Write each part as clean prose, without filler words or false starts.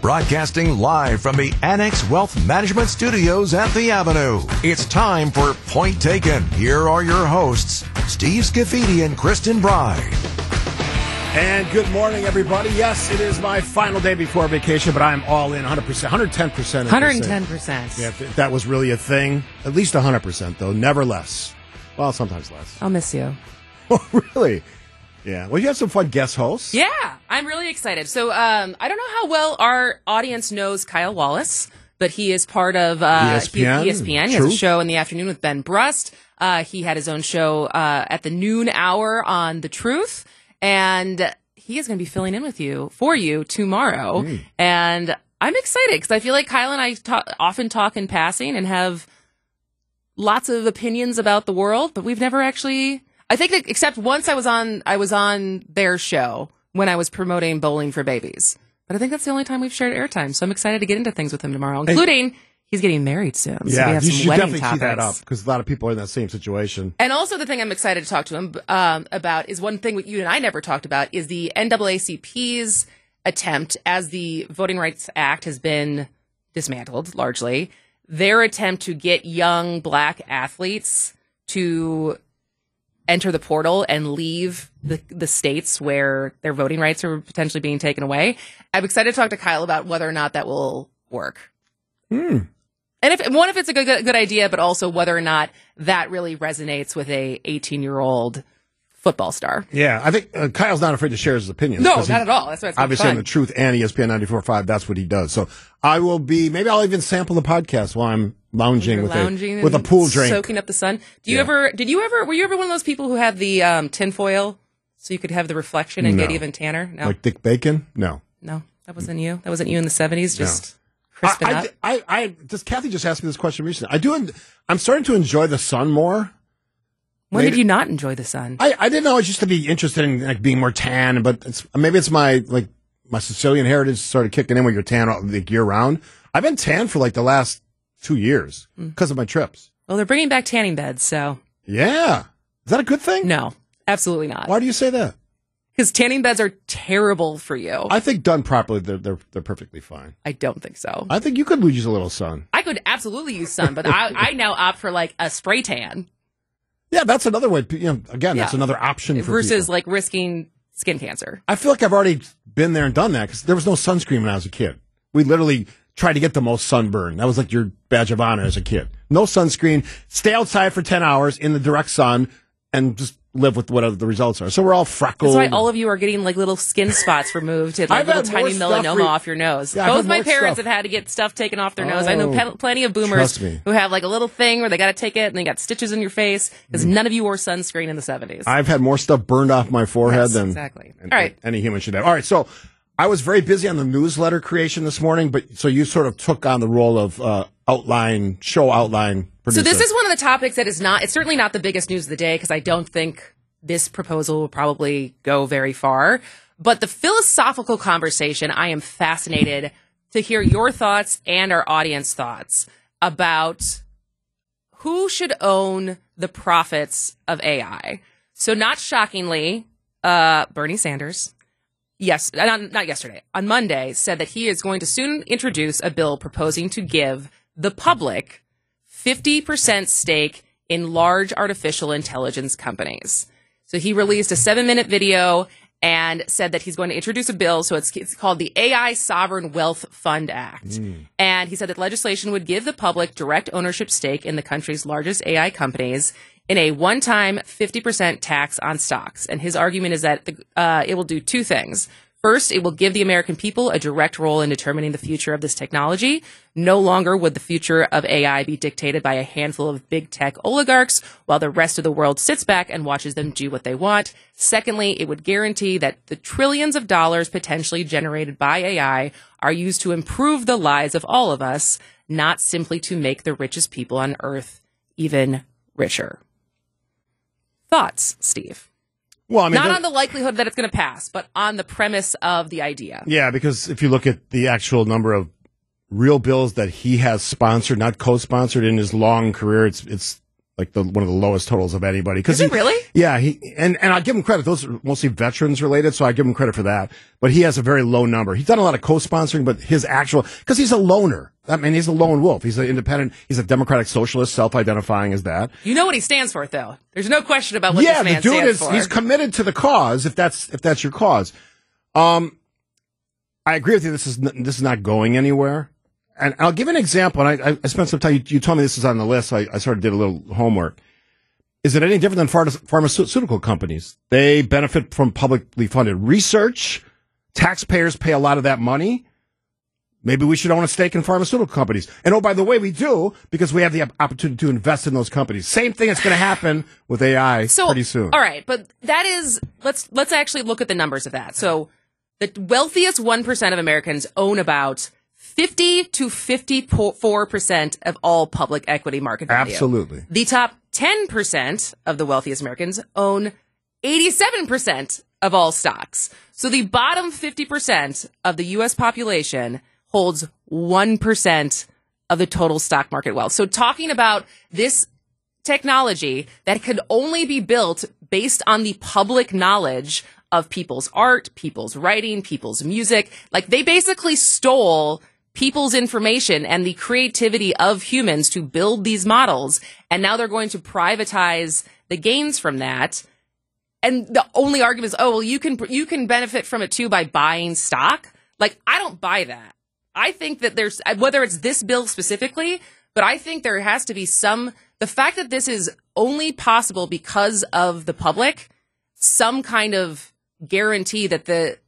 Broadcasting live from the Annex Wealth Management Studios at the Avenue. It's time for Point Taken. Here are your hosts, Steve Scafidi and Kristen Bride. And good morning, everybody. Yes, it is my final day before vacation, but I'm all in 100%, 110%. 110%. Yeah, if that was really a thing. At least 100%, though. Never less. Well, sometimes less. I'll miss you. Oh, really? Yeah. Well, you had some fun guest hosts. Yeah, I'm really excited. So I don't know how well our audience knows Kyle Wallace, but he is part of ESPN. ESPN. He has a show in the afternoon with Ben Brust. He had his own show at the noon hour on The Truth. And he is going to be filling in for you tomorrow. And I'm excited because I feel like Kyle and I often talk in passing and have lots of opinions about the world, but we've never actually, I think that, except once I was on their show when I was promoting Bowling for Babies. But I think that's the only time we've shared airtime. So I'm excited to get into things with him tomorrow, including he's getting married soon. So yeah, we have you some should wedding definitely topics. tee that up because a lot of people are in that same situation. And also the thing I'm excited to talk to him about is one thing you and I never talked about is the NAACP's attempt, as the Voting Rights Act has been dismantled largely, their attempt to get young black athletes to enter the portal and leave the states where their voting rights are potentially being taken away. I'm excited to talk to Kyle about whether or not that will work. And if it's a good idea, but also whether or not that really resonates with a 18-year-old football star. Yeah, I think Kyle's not afraid to share his opinions. No, not at all. That's why it's obviously fun. on The Truth and ESPN 94.5, that's what he does. So maybe I'll even sample the podcast while I'm lounging with a pool drink. Soaking up the sun. Were you ever one of those people who had the tinfoil so you could have the reflection and get even tanner? No. Like Dick Bacon? No. No, that wasn't you. That wasn't you in the 70s? Just... No. Kathy just asked me this question recently. I'm starting to enjoy the sun more. When did you not enjoy the sun? I didn't always used to be interested in like being more tan, but maybe it's my Sicilian heritage started kicking in where you're tan like year round. I've been tan for like the last 2 years because of my trips. Well, they're bringing back tanning beds, so. Yeah. Is that a good thing? No, absolutely not. Why do you say that? Because tanning beds are terrible for you. I think done properly, they're perfectly fine. I don't think so. I think you could use a little sun. I could absolutely use sun, but I now opt for like a spray tan. Yeah, that's another way. That's another option for versus people. like risking skin cancer. I feel like I've already been there and done that because there was no sunscreen when I was a kid. We literally tried to get the most sunburn. That was like your badge of honor as a kid. No sunscreen. Stay outside for 10 hours in the direct sun and just live with whatever the results are. So we're all freckled. That's why all of you are getting like little skin spots removed and like little tiny melanoma off your nose. Yeah, both my parents have had to get stuff taken off their nose. I know plenty of boomers who have like a little thing where they got to take it and they got stitches in your face because none of you wore sunscreen in the 70s. I've had more stuff burned off my forehead than all right. any human should have. All right, so I was very busy on the newsletter creation this morning, so you sort of took on the role of show outline producer. So this is one of the topics that it's certainly not the biggest news of the day because I don't think this proposal will probably go very far. But the philosophical conversation, I am fascinated to hear your thoughts and our audience thoughts about who should own the profits of AI. So not shockingly, Bernie Sanders, not yesterday, on Monday, said that he is going to soon introduce a bill proposing to give the public 50% stake in large artificial intelligence companies. So he released a 7-minute video and said that he's going to introduce a bill. So it's called the AI Sovereign Wealth Fund Act. And he said that legislation would give the public direct ownership stake in the country's largest AI companies in a one-time 50% tax on stocks. And his argument is that it will do two things. First, it will give the American people a direct role in determining the future of this technology. No longer would the future of AI be dictated by a handful of big tech oligarchs while the rest of the world sits back and watches them do what they want. Secondly, it would guarantee that the trillions of dollars potentially generated by AI are used to improve the lives of all of us, not simply to make the richest people on Earth even richer. Thoughts, Steve? Well, I mean, not on the likelihood that it's going to pass, but on the premise of the idea. Yeah, because if you look at the actual number of real bills that he has sponsored, not co-sponsored in his long career, it's like one of the lowest totals of anybody. Is it really? Yeah, and I'll give him credit. Those are mostly veterans related, so I give him credit for that. But he has a very low number. He's done a lot of co-sponsoring, but his actual, because he's a loner. I mean, he's a lone wolf. He's an independent. He's a democratic socialist, self-identifying as that. You know what he stands for, though. There's no question about what this man stands for. He's committed to the cause. If that's your cause, I agree with you. This is not going anywhere. And I'll give an example. And I spent some time. You told me this is on the list. So I sort of did a little homework. Is it any different than pharmaceutical companies? They benefit from publicly funded research. Taxpayers pay a lot of that money. Maybe we should own a stake in pharmaceutical companies. And oh, by the way, we do, because we have the opportunity to invest in those companies. Same thing that's going to happen with AI pretty soon. All right, but that is, let's actually look at the numbers of that. So the wealthiest 1% of Americans own about 50 to 54% of all public equity market value. Absolutely. The top 10% of the wealthiest Americans own 87% of all stocks. So the bottom 50% of the U.S. population holds 1% of the total stock market wealth. So talking about this technology that could only be built based on the public knowledge of people's art, people's writing, people's music, like they basically stole people's information and the creativity of humans to build these models. And now they're going to privatize the gains from that. And the only argument is, oh, well, you can benefit from it too by buying stock. Like, I don't buy that. I think that there's, whether it's this bill specifically, but I think there has to be the fact that this is only possible because of the public, some kind of guarantee that the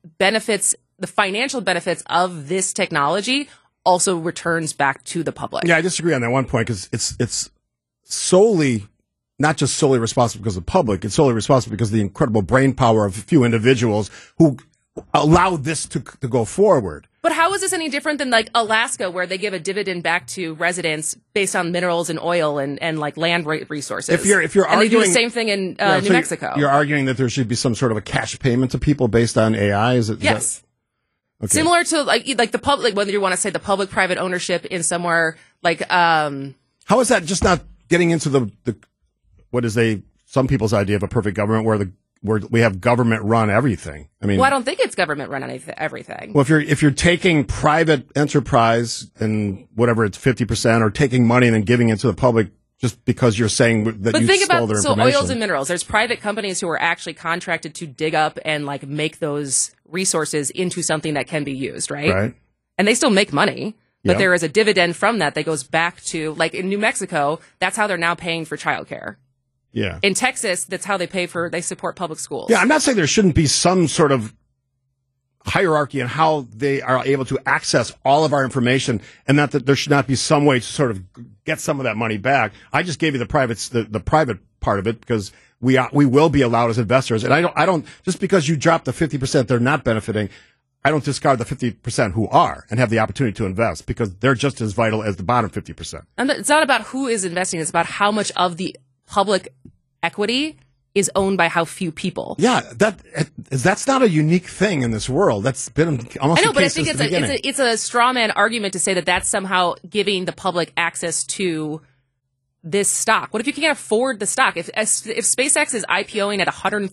financial benefits of this technology also returns back to the public. Yeah, I disagree on that one point because it's solely, not just solely responsible because of the public, it's solely responsible because of the incredible brain power of a few individuals who allowed this to go forward. But how is this any different than like Alaska, where they give a dividend back to residents based on minerals and oil and like land resources? If you're arguing, and they do the same thing in New Mexico. You're arguing that there should be some sort of a cash payment to people based on AI. Yes. Okay. Similar to like the public, whether you want to say the public-private ownership in somewhere like. How is that just not getting into the what is some people's idea of a perfect government where we have government run everything? I mean, well, I don't think it's government run everything. Well, if you're taking private enterprise and whatever it's 50% or taking money and then giving it to the public just because you're saying that you stole their information. So oils and minerals, there's private companies who are actually contracted to dig up and like make those resources into something that can be used, right? Right. And they still make money, but there is a dividend from that goes back to, like in New Mexico, that's how they're now paying for childcare. Yeah. In Texas, that's how they support public schools. Yeah, I'm not saying there shouldn't be some sort of hierarchy in how they are able to access all of our information, and that there should not be some way to sort of get some of that money back. I just gave you the private part of it because we will be allowed as investors, and I don't just because you drop the 50% they're not benefiting, I don't discard the 50% who are and have the opportunity to invest because they're just as vital as the bottom 50%. And it's not about who is investing; it's about how much of the public equity is owned by how few people. Yeah, that's not a unique thing in this world. That's been almost. I know, the but I case think it's a straw man argument to say that that's somehow giving the public access to this stock. What if you can't afford the stock? If SpaceX is IPOing at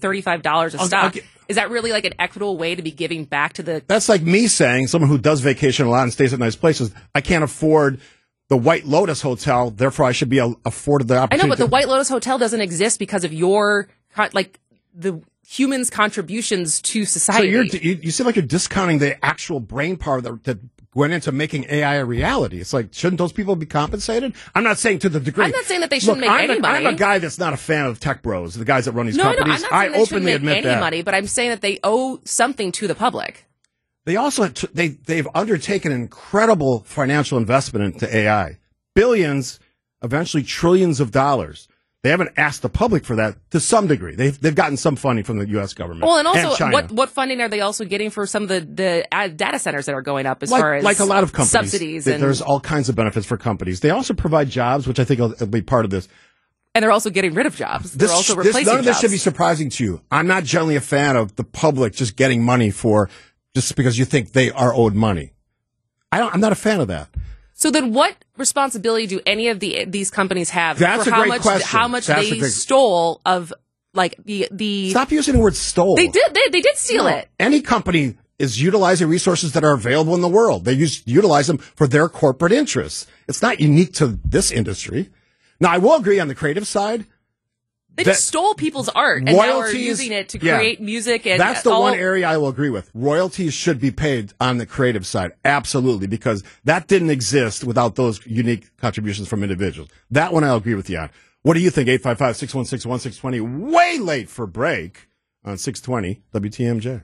$135 a stock, is that really like an equitable way to be giving back to the? That's like me saying, someone who does vacation a lot and stays at nice places, I can't afford the White Lotus Hotel, therefore I should be afforded the opportunity. I know, but the White Lotus Hotel doesn't exist because of your, like, the humans' contributions to society. So you seem like you're discounting the actual brain power that went into making AI a reality. It's like, shouldn't those people be compensated? I'm not saying to the degree. I'm not saying that they shouldn't make any money. I'm a guy that's not a fan of tech bros, the guys that run these companies. No, I'm not saying they shouldn't make any that. money, but I'm saying that they owe something to the public. They also they've undertaken incredible financial investment into AI, billions, eventually trillions of dollars. They haven't asked the public for that to some degree. They've gotten some funding from the U.S. government. Well, and also, China. what funding are they also getting for some of the data centers that are going up as far as like a lot of companies, subsidies? There's all kinds of benefits for companies. They also provide jobs, which I think will be part of this. And they're also getting rid of jobs. They're also replacing jobs. None of this should be surprising to you. I'm not generally a fan of the public just getting money just because you think they are owed money. I'm not a fan of that. So then what responsibility do any of these companies have That's for a great question. how much That's they stole of like the Stop using the word stole. They did steal No. it. Any company is utilizing resources that are available in the world. They utilize them for their corporate interests. It's not unique to this industry. Now, I will agree on the creative side. They just stole people's art and now are using it to create music. And that's the one area I will agree with. Royalties should be paid on the creative side. Absolutely. Because that didn't exist without those unique contributions from individuals. That one I'll agree with you on. What do you think? 855-616-1620. Way late for break on 620 WTMJ.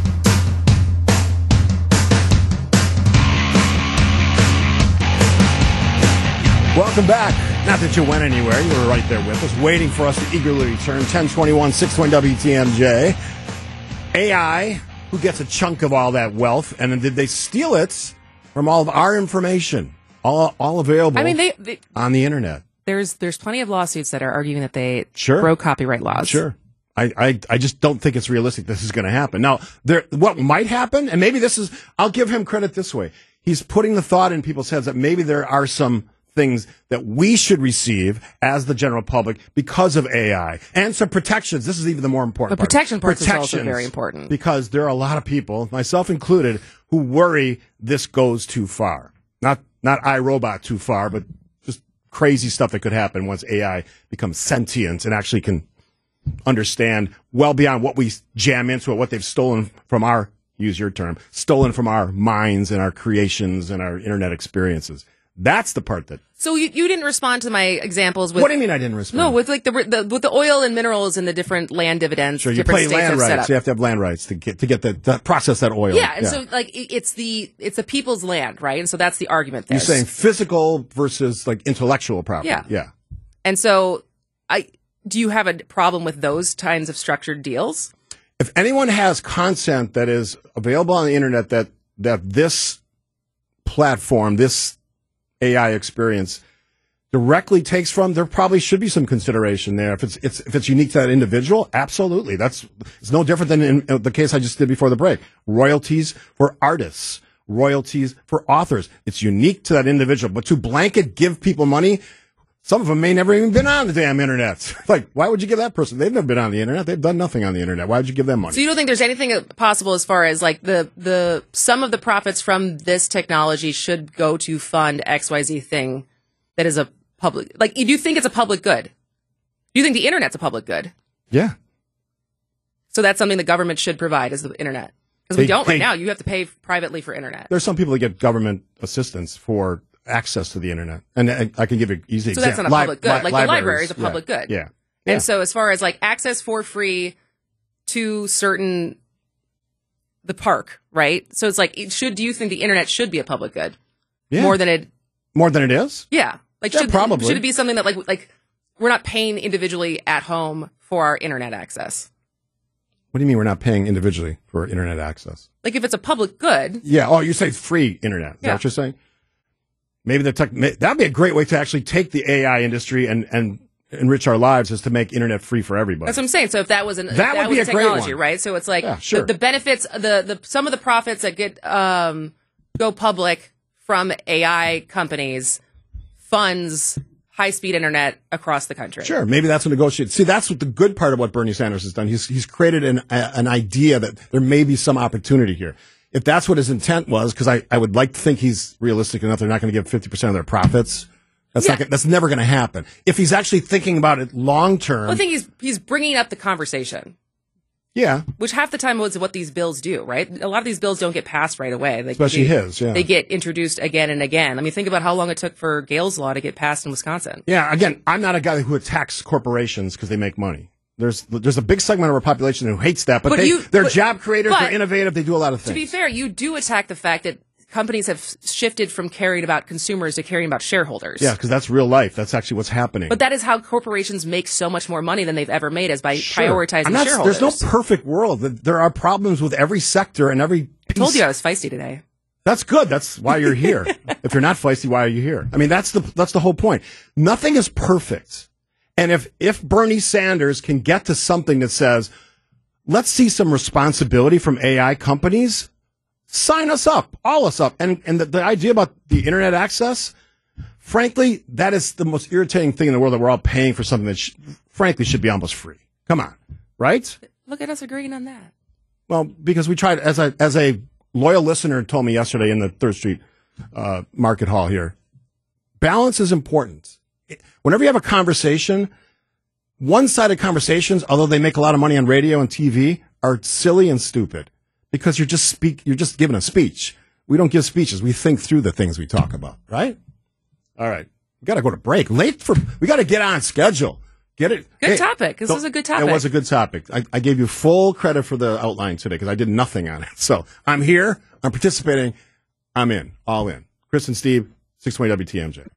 Welcome back. Not that you went anywhere. You were right there with us, waiting for us to eagerly return. 1021, 620 WTMJ. AI, who gets a chunk of all that wealth, and then did they steal it from all of our information? All available on the internet. There's plenty of lawsuits that are arguing that they Sure. broke copyright laws. Sure. I just don't think it's realistic this is going to happen. Now, what might happen, and maybe I'll give him credit this way. He's putting the thought in people's heads that maybe there are some things that we should receive as the general public because of AI and some protections. This is even the more important The protection part is also Protections, very important. because there are a lot of people, myself included, who worry this goes too far. Not iRobot too far, but just crazy stuff that could happen once AI becomes sentient and actually can understand well beyond what we jam into it, what they've stolen from our, use your term, stolen from our minds and our creations and our internet experiences. That's the part that. So you didn't respond to my examples with. What do you mean I didn't respond? No, with like with the oil and minerals and the different land dividends. Sure, you different pay states land have set rights. up. You have to have land rights to get to process that oil. Yeah, and so like it's the people's land, right? And so that's the argument there. You're saying physical versus like intellectual property. Yeah. And so do you have a problem with those kinds of structured deals? If anyone has content that is available on the internet that this platform, this AI experience directly takes from, there probably should be some consideration there. If it's unique to that individual, absolutely. It's no different than in the case I just did before the break. Royalties for artists, royalties for authors. It's unique to that individual. But to blanket give people money, some of them may never even been on the damn internet. Like, why would you give that person? They've never been on the internet. They've done nothing on the internet. Why would you give them money? So you don't think there's anything possible as far as like the some of the profits from this technology should go to fund XYZ thing that is a public, like, do you think it's a public good? Do you think the internet's a public good? Yeah. So that's something the government should provide as the internet. Because we don't right now. You have to pay privately for internet. There's some people that get government assistance for access to the internet. And I can give you an easy example. So that's not a public good. Like the library is a public good. Yeah. And so as far as like access for free to the park, right? So it's like, do you think the internet should be a public good? Yeah. More than it is? Yeah. Like, Yeah, probably. Should it be something that like we're not paying individually at home for our internet access? What do you mean we're not paying individually for internet access? Like if it's a public good. Yeah. Oh, you say free internet. Is that what you're saying? Maybe that'd be a great way to actually take the AI industry and enrich our lives, is to make internet free for everybody. That's what I'm saying. So if that was that would be a technology, great one. right? So it's like sure. the benefits, the some of the profits that get go public from AI companies funds high-speed internet across the country. Sure, maybe that's a negotiate. See, that's what the good part of what Bernie Sanders has done. He's created an idea that there may be some opportunity here. If that's what his intent was, because I would like to think he's realistic enough, they're not going to give 50% of their profits. That's never going to happen. If he's actually thinking about it long term, well, I think he's bringing up the conversation. Yeah, which half the time is what these bills do, right? A lot of these bills don't get passed right away. Especially his, yeah. They get introduced again and again. I mean, think about how long it took for Gale's Law to get passed in Wisconsin. Yeah, again, I'm not a guy who attacks corporations because they make money. There's a big segment of our population who hates that, but they're job creators, they're innovative, they do a lot of things. To be fair, you do attack the fact that companies have shifted from caring about consumers to caring about shareholders. Yeah, because that's real life. That's actually what's happening. But that is how corporations make so much more money than they've ever made, is by prioritizing shareholders. There's no perfect world. There are problems with every sector and every piece. I told you I was feisty today. That's good. That's why you're here. If you're not feisty, why are you here? I mean, that's the whole point. Nothing is perfect. And if Bernie Sanders can get to something that says, let's see some responsibility from AI companies, sign us up, all us up. And the idea about the internet access, frankly, that is the most irritating thing in the world, that we're all paying for something that frankly should be almost free. Come on, right? Look at us agreeing on that. Well, because we tried, as a loyal listener told me yesterday in the 3rd Street Market Hall here, balance is important. Whenever you have a conversation, one-sided conversations, although they make a lot of money on radio and TV, are silly and stupid because you're just giving a speech. We don't give speeches. We think through the things we talk about, right? All right. We got to go to break. We got to get on schedule. Get it? Good topic. This was a good topic. It was a good topic. I gave you full credit for the outline today because I did nothing on it. So I'm here. I'm participating. I'm in. All in. Chris and Steve, 620 WTMJ.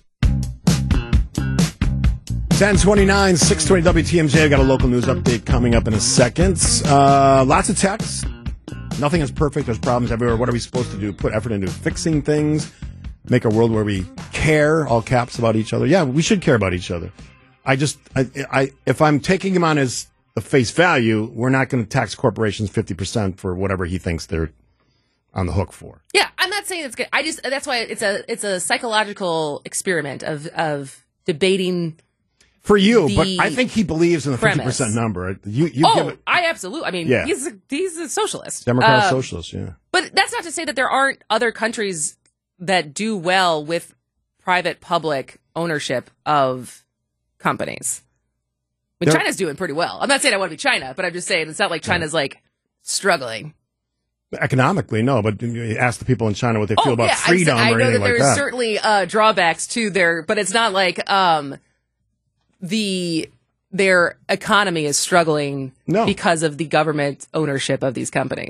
10:29, 620 WTMJ. I got a local news update coming up in a second. Lots of texts. Nothing is perfect. There's problems everywhere. What are we supposed to do? Put effort into fixing things. Make a world where we care, all caps, about each other. Yeah, we should care about each other. If I'm taking him on as the face value, we're not going to tax corporations 50% for whatever he thinks they're on the hook for. Yeah, I'm not saying it's good. That's why it's a psychological experiment of debating. For you, but I think he believes in the 50% number. I absolutely. I mean, yeah. He's a socialist. Democratic socialist, yeah. But that's not to say that there aren't other countries that do well with private-public ownership of companies. I mean, China's doing pretty well. I'm not saying I want to be China, but I'm just saying it's not like China's like struggling. Economically, no, but you ask the people in China what they feel about freedom or anything like that. I know that there's certainly drawbacks to but it's not like their economy is struggling because of the government ownership of these companies.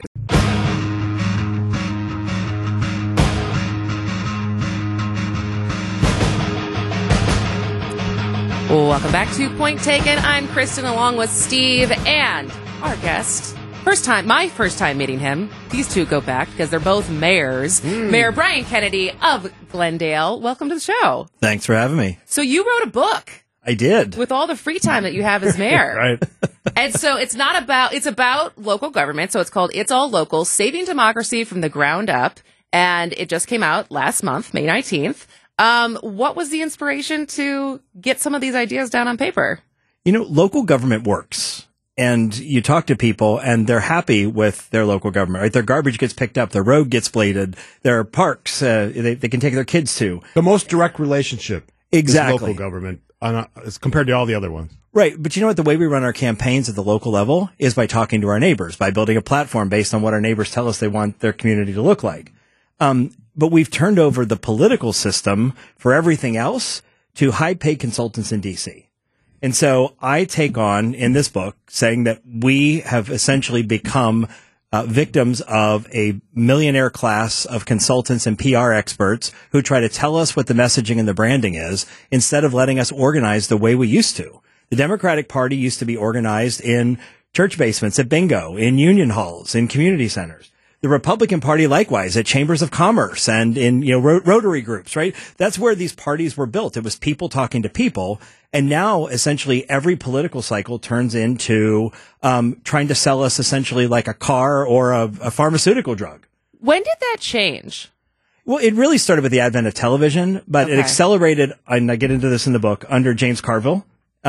Welcome back to Point Taken. I'm Kristen along with Steve and our guest. My first time meeting him. These two go back because they're both mayors. Mayor Brian Kennedy of Glendale. Welcome to the show. Thanks for having me. So you wrote a book. I did. With all the free time that you have as mayor. Right. And so it's about local government. So it's called It's All Local, Saving Democracy from the Ground Up. And it just came out last month, May 19th. What was the inspiration to get some of these ideas down on paper? Local government works. And you talk to people and they're happy with their local government, right? Their garbage gets picked up, their road gets bladed, their parks, they can take their kids to. The most direct relationship. Exactly. Is local government as compared to all the other ones. Right. But you know what? The way we run our campaigns at the local level is by talking to our neighbors, by building a platform based on what our neighbors tell us they want their community to look like. But we've turned over the political system for everything else to high-paid consultants in D.C. And so I take on, in this book, saying that we have essentially become victims of a millionaire class of consultants and PR experts who try to tell us what the messaging and the branding is instead of letting us organize the way we used to. The Democratic Party used to be organized in church basements, at bingo, in union halls, in community centers. The Republican Party, likewise, at chambers of commerce and in, Rotary groups, right? That's where these parties were built. It was people talking to people. And now, essentially, every political cycle turns into trying to sell us essentially like a car or a pharmaceutical drug. When did that change? Well, it really started with the advent of television, but it accelerated, and I get into this in the book, under James Carville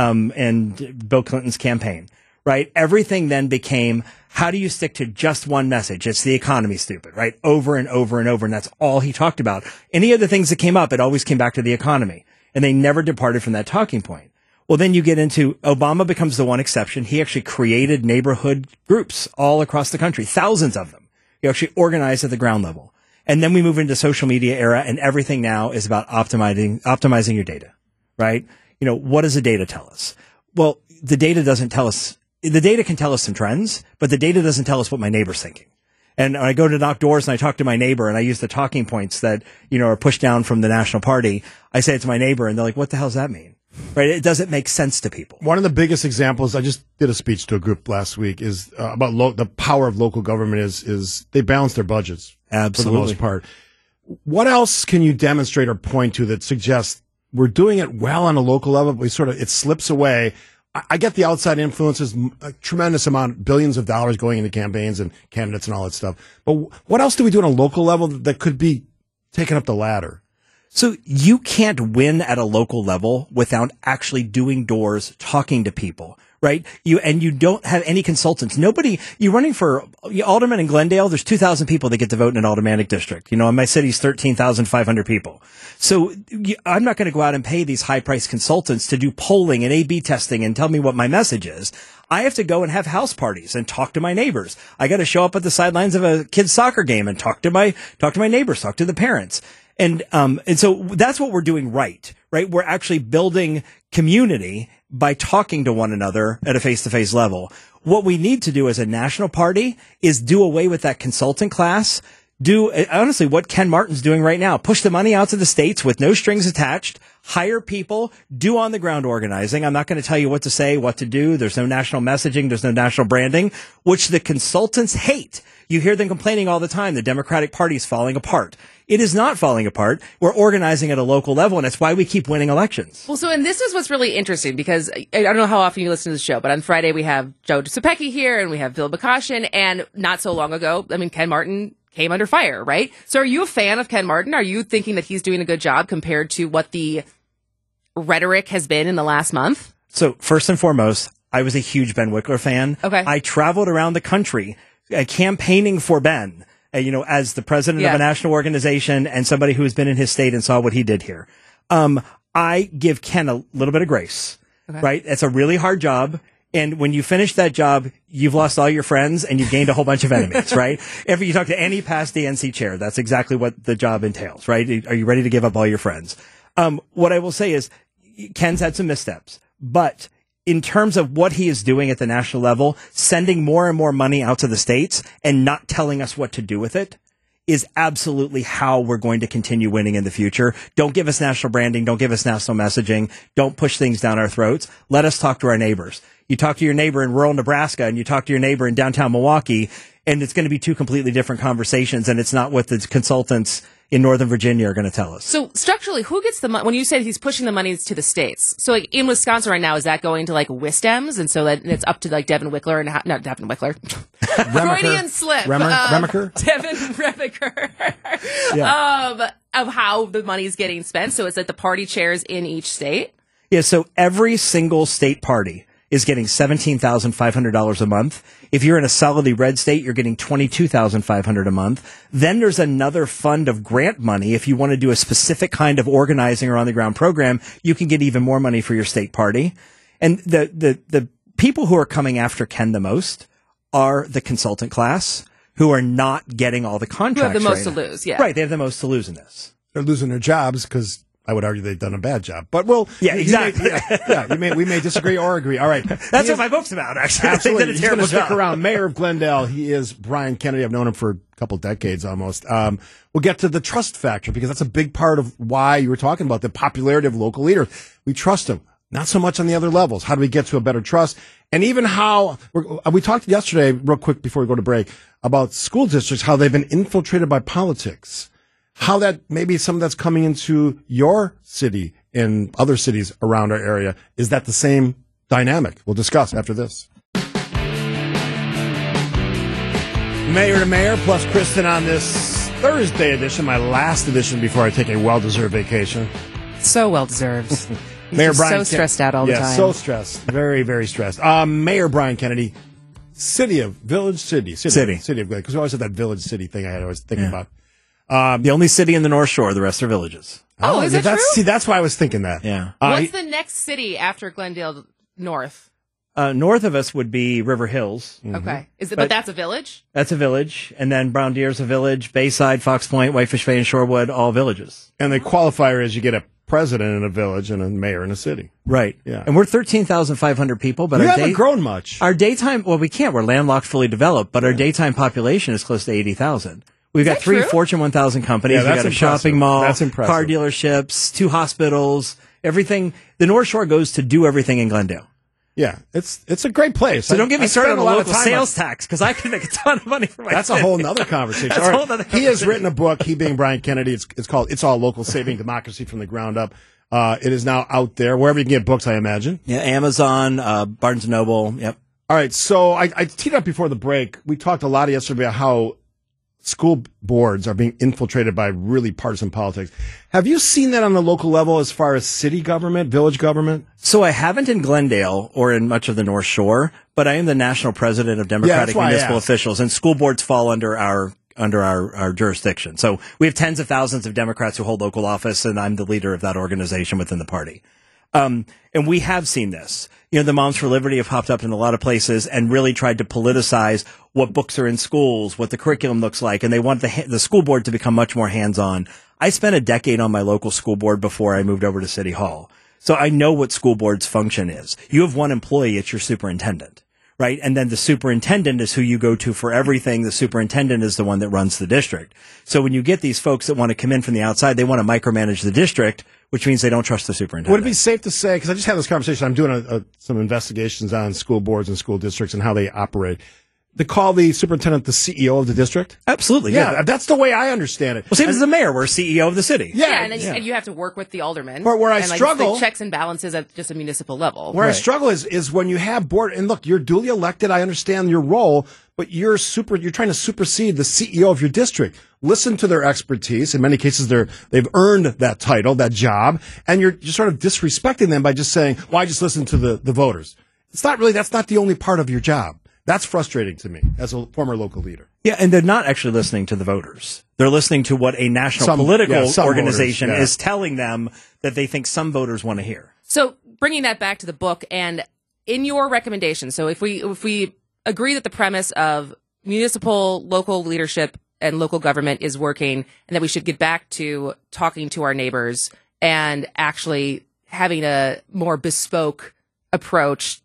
and Bill Clinton's campaign. Right? Everything then became, how do you stick to just one message? It's the economy, stupid, right? Over and over and over. And that's all he talked about. Any of the things that came up, it always came back to the economy. And they never departed from that talking point. Well, then you get into Obama becomes the one exception. He actually created neighborhood groups all across the country, thousands of them. He actually organized at the ground level. And then we move into social media era and everything now is about optimizing your data, right? What does the data tell us? Well, the data doesn't tell us. The data can tell us some trends, but the data doesn't tell us what my neighbor's thinking. And I go to knock doors and I talk to my neighbor and I use the talking points that, are pushed down from the National Party. I say it to my neighbor and they're like, what the hell does that mean? Right? It doesn't make sense to people. One of the biggest examples, I just did a speech to a group last week, is about the power of local government is they balance their budgets. Absolutely. For the most part. What else can you demonstrate or point to that suggests we're doing it well on a local level, but it slips away? I get the outside influences, a tremendous amount, billions of dollars going into campaigns and candidates and all that stuff. But what else do we do on a local level that could be taking up the ladder? So you can't win at a local level without actually doing doors, talking to people, right? You don't have any consultants. You're running for alderman in Glendale. There's 2,000 people that get to vote in an aldermanic district. In my city's 13,500 people. So I'm not going to go out and pay these high priced consultants to do polling and A/B testing and tell me what my message is. I have to go and have house parties and talk to my neighbors. I got to show up at the sidelines of a kid's soccer game and talk to my neighbors, talk to the parents. And so that's what we're doing right? We're actually building community by talking to one another at a face-to-face level. What we need to do as a national party is do away with that consultant class. Do honestly what Ken Martin's doing right now. Push the money out to the states with no strings attached. Hire people. Do on the ground organizing. I'm not going to tell you what to say, what to do. There's no national messaging. There's no national branding, which the consultants hate. You hear them complaining all the time. The Democratic Party is falling apart. It is not falling apart. We're organizing at a local level, and it's why we keep winning elections. Well, and this is what's really interesting, because I don't know how often you listen to the show, but on Friday we have Joe Sapecki here, and we have Bill Bukashin, and not so long ago, Ken Martin came under fire, right? So are you a fan of Ken Martin? Are you thinking that he's doing a good job compared to what the rhetoric has been in the last month? So first and foremost, I was a huge Ben Wickler fan. Okay. I traveled around the country campaigning for Ben. As the president of a national organization and somebody who has been in his state and saw what he did here. I give Ken a little bit of grace, right? It's a really hard job. And when you finish that job, you've lost all your friends and you've gained a whole bunch of enemies, right? If you talk to any past DNC chair, that's exactly what the job entails, right? Are you ready to give up all your friends? What I will say is Ken's had some missteps, but in terms of what he is doing at the national level, sending more and more money out to the states and not telling us what to do with it is absolutely how we're going to continue winning in the future. Don't give us national branding. Don't give us national messaging. Don't push things down our throats. Let us talk to our neighbors. You talk to your neighbor in rural Nebraska and you talk to your neighbor in downtown Milwaukee, and it's going to be two completely different conversations, and it's not what the consultants in Northern Virginia are going to tell us. So structurally, who gets the money? When you said he's pushing the money to the states, so in Wisconsin right now, is that going to WisDems, and so that it's up to Devin Wickler and not Devin Wickler, Freudian slip, Remacher, Devin Remacher, of how the money is getting spent. So it's the party chairs in each state. Yeah. So every single state party is getting $17,500 a month. If you're in a solidly red state, you're getting $22,500 a month. Then there's another fund of grant money. If you want to do a specific kind of organizing or on the ground program, you can get even more money for your state party. And the people who are coming after Ken the most are the consultant class, who are not getting all the contracts. Who have the most to lose, yeah. Right, they have the most to lose in this. They're losing their jobs because I would argue they've done a bad job. But exactly. We may disagree or agree. All right. That's what my book's about, actually. Absolutely. He's going to stick around. Mayor of Glendale. He is Brian Kennedy. I've known him for a couple decades almost. We'll get to the trust factor, because that's a big part of why you were talking about the popularity of local leaders. We trust them. Not so much on the other levels. How do we get to a better trust? And even how we talked yesterday, real quick before we go to break, about school districts, how they've been infiltrated by politics. How that maybe some of that's coming into your city and other cities around our area. Is that the same dynamic? We'll discuss after this. Mayor to Mayor plus Kristen on this Thursday edition, my last edition before I take a well-deserved vacation. So well-deserved. Mayor Brian so stressed out all the time. Yeah, so stressed. Very, very stressed. Mayor Brian Kennedy, Village City of Glendale, because we always had that Village City thing I was thinking about. The only city in the North Shore, the rest are villages. Oh, is it true? See, that's why I was thinking that. Yeah. What's the next city after Glendale North? North of us would be River Hills. Mm-hmm. Okay. But that's a village? That's a village. And then Brown Deer's a village. Bayside, Fox Point, Whitefish Bay, and Shorewood, all villages. And the qualifier is you get a president in a village and a mayor in a city. Right. Yeah. And we're 13,500 people, but you haven't grown much. Our daytime, we can't. We're landlocked, fully developed, but our daytime population is close to 80,000. We've got 3 Fortune 1000 companies. Yeah, We've got a shopping mall, that's impressive. Car dealerships, 2 hospitals, everything. The North Shore goes to do everything in Glendale. Yeah, it's a great place. So don't get me started on the local sales tax, because I can make a ton of money for my That's a whole nother conversation. That's a whole nother conversation. He has written a book, he being Brian Kennedy. It's called It's All Local, Saving Democracy from the Ground Up. It is now out there wherever you can get books, I imagine. Yeah, Amazon, Barnes & Noble. Yep. All right, so I teed up before the break. We talked a lot yesterday about how school boards are being infiltrated by really partisan politics. Have you seen that on the local level as far as city government, village government? So I haven't in Glendale or in much of the North Shore, but I am the national president of Democratic Municipal Officials, and school boards fall under our jurisdiction. So we have tens of thousands of Democrats who hold local office, and I'm the leader of that organization within the party. And we have seen this. You know, the Moms for Liberty have popped up in a lot of places and really tried to politicize what books are in schools, what the curriculum looks like, and they want the school board to become much more hands-on. I spent a decade on my local school board before I moved over to City Hall. So I know what school board's function is. You have one employee, it's your superintendent, right? And then the superintendent is who you go to for everything. The superintendent is the one that runs the district. So when you get these folks that want to come in from the outside, they want to micromanage the district, which means they don't trust the superintendent. Would it be safe to say, because I just had this conversation, I'm doing some investigations on school boards and school districts and how they operate, to call the superintendent the CEO of the district? Absolutely. Yeah, that's the way I understand it. Well, same as the mayor, we're CEO of the city. Yeah, and then you have to work with the aldermen. Where I and, like, struggle, the checks and balances at just a municipal level. Where I struggle is when you have board, and look, you're duly elected, I understand your role, but you're trying to supersede the CEO of your district. Listen to their expertise. In many cases, they've earned that title, that job, and you're sort of disrespecting them by just saying, well, I just listen to the voters. That's not the only part of your job. That's frustrating to me as a former local leader. Yeah, and they're not actually listening to the voters. They're listening to what a national political organization is telling them that they think some voters want to hear. So bringing that back to the book, and in your recommendation, so if we agree that the premise of municipal, local leadership and local government is working, and that we should get back to talking to our neighbors and actually having a more bespoke approach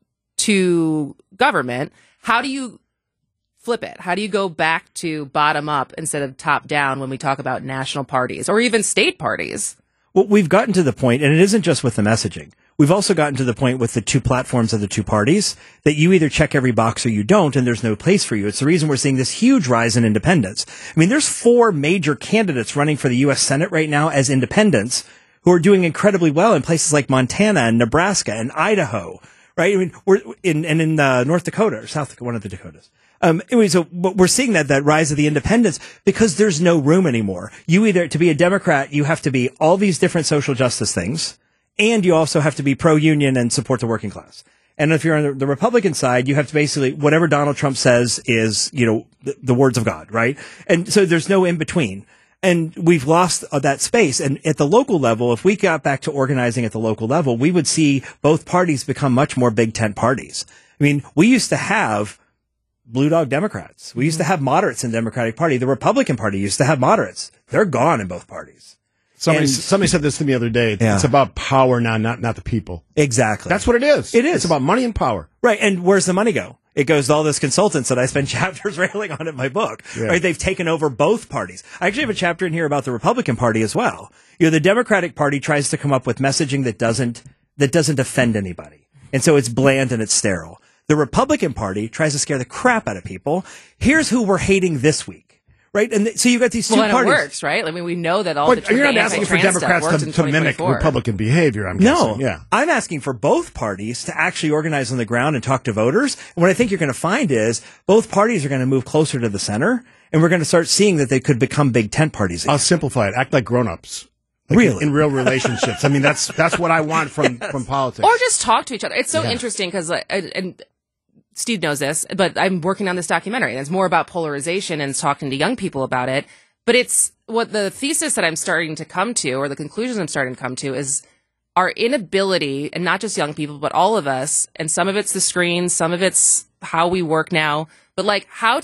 to government, how do you flip it? How do you go back to bottom up instead of top down when we talk about national parties or even state parties? Well, we've gotten to the point, and it isn't just with the messaging. We've also gotten to the point with the two platforms of the two parties that you either check every box or you don't, and there's no place for you. It's the reason we're seeing this huge rise in independents. I mean, there's 4 major candidates running for the U.S. Senate right now as independents who are doing incredibly well in places like Montana and Nebraska and Idaho. Right? I mean, we're in North Dakota or South Dakota, one of the Dakotas. Anyway, so we're seeing that rise of the independents because there's no room anymore. To be a Democrat, you have to be all these different social justice things, and you also have to be pro-union and support the working class. And if you're on the Republican side, you have to basically, whatever Donald Trump says is, the words of God, right? And so there's no in between. And we've lost that space. And at the local level, if we got back to organizing at the local level, we would see both parties become much more big tent parties. I mean, we used to have blue dog Democrats. We used to have moderates in the Democratic Party. The Republican Party used to have moderates. They're gone in both parties. Somebody said this to me the other day. It's about power now, not the people. Exactly. That's what it is. It is. It's about money and power. Right. And where's the money go? It goes to all those consultants that I spend chapters railing on in my book. Yeah. Right? They've taken over both parties. I actually have a chapter in here about the Republican Party as well. The Democratic Party tries to come up with messaging that doesn't offend anybody. And so it's bland and it's sterile. The Republican Party tries to scare the crap out of people. Here's who we're hating this week. Right? And so you got these two parties. It works, right? I mean, we know that all the you're not asking for Democrats to mimic Republican behavior, I'm guessing. No. Yeah. I'm asking for both parties to actually organize on the ground and talk to voters. And what I think you're going to find is both parties are going to move closer to the center, and we're going to start seeing that they could become big tent parties again. I'll simplify it. Act like grown-ups. Really? In real relationships. I mean, that's what I want from politics. Or just talk to each other. It's so interesting because, and Steve knows this, but I'm working on this documentary, and it's more about polarization and talking to young people about it. But it's what the thesis that I'm starting to come to, or the conclusions I'm starting to come to, is our inability, and not just young people, but all of us, and some of it's the screen, some of it's how we work now, but like how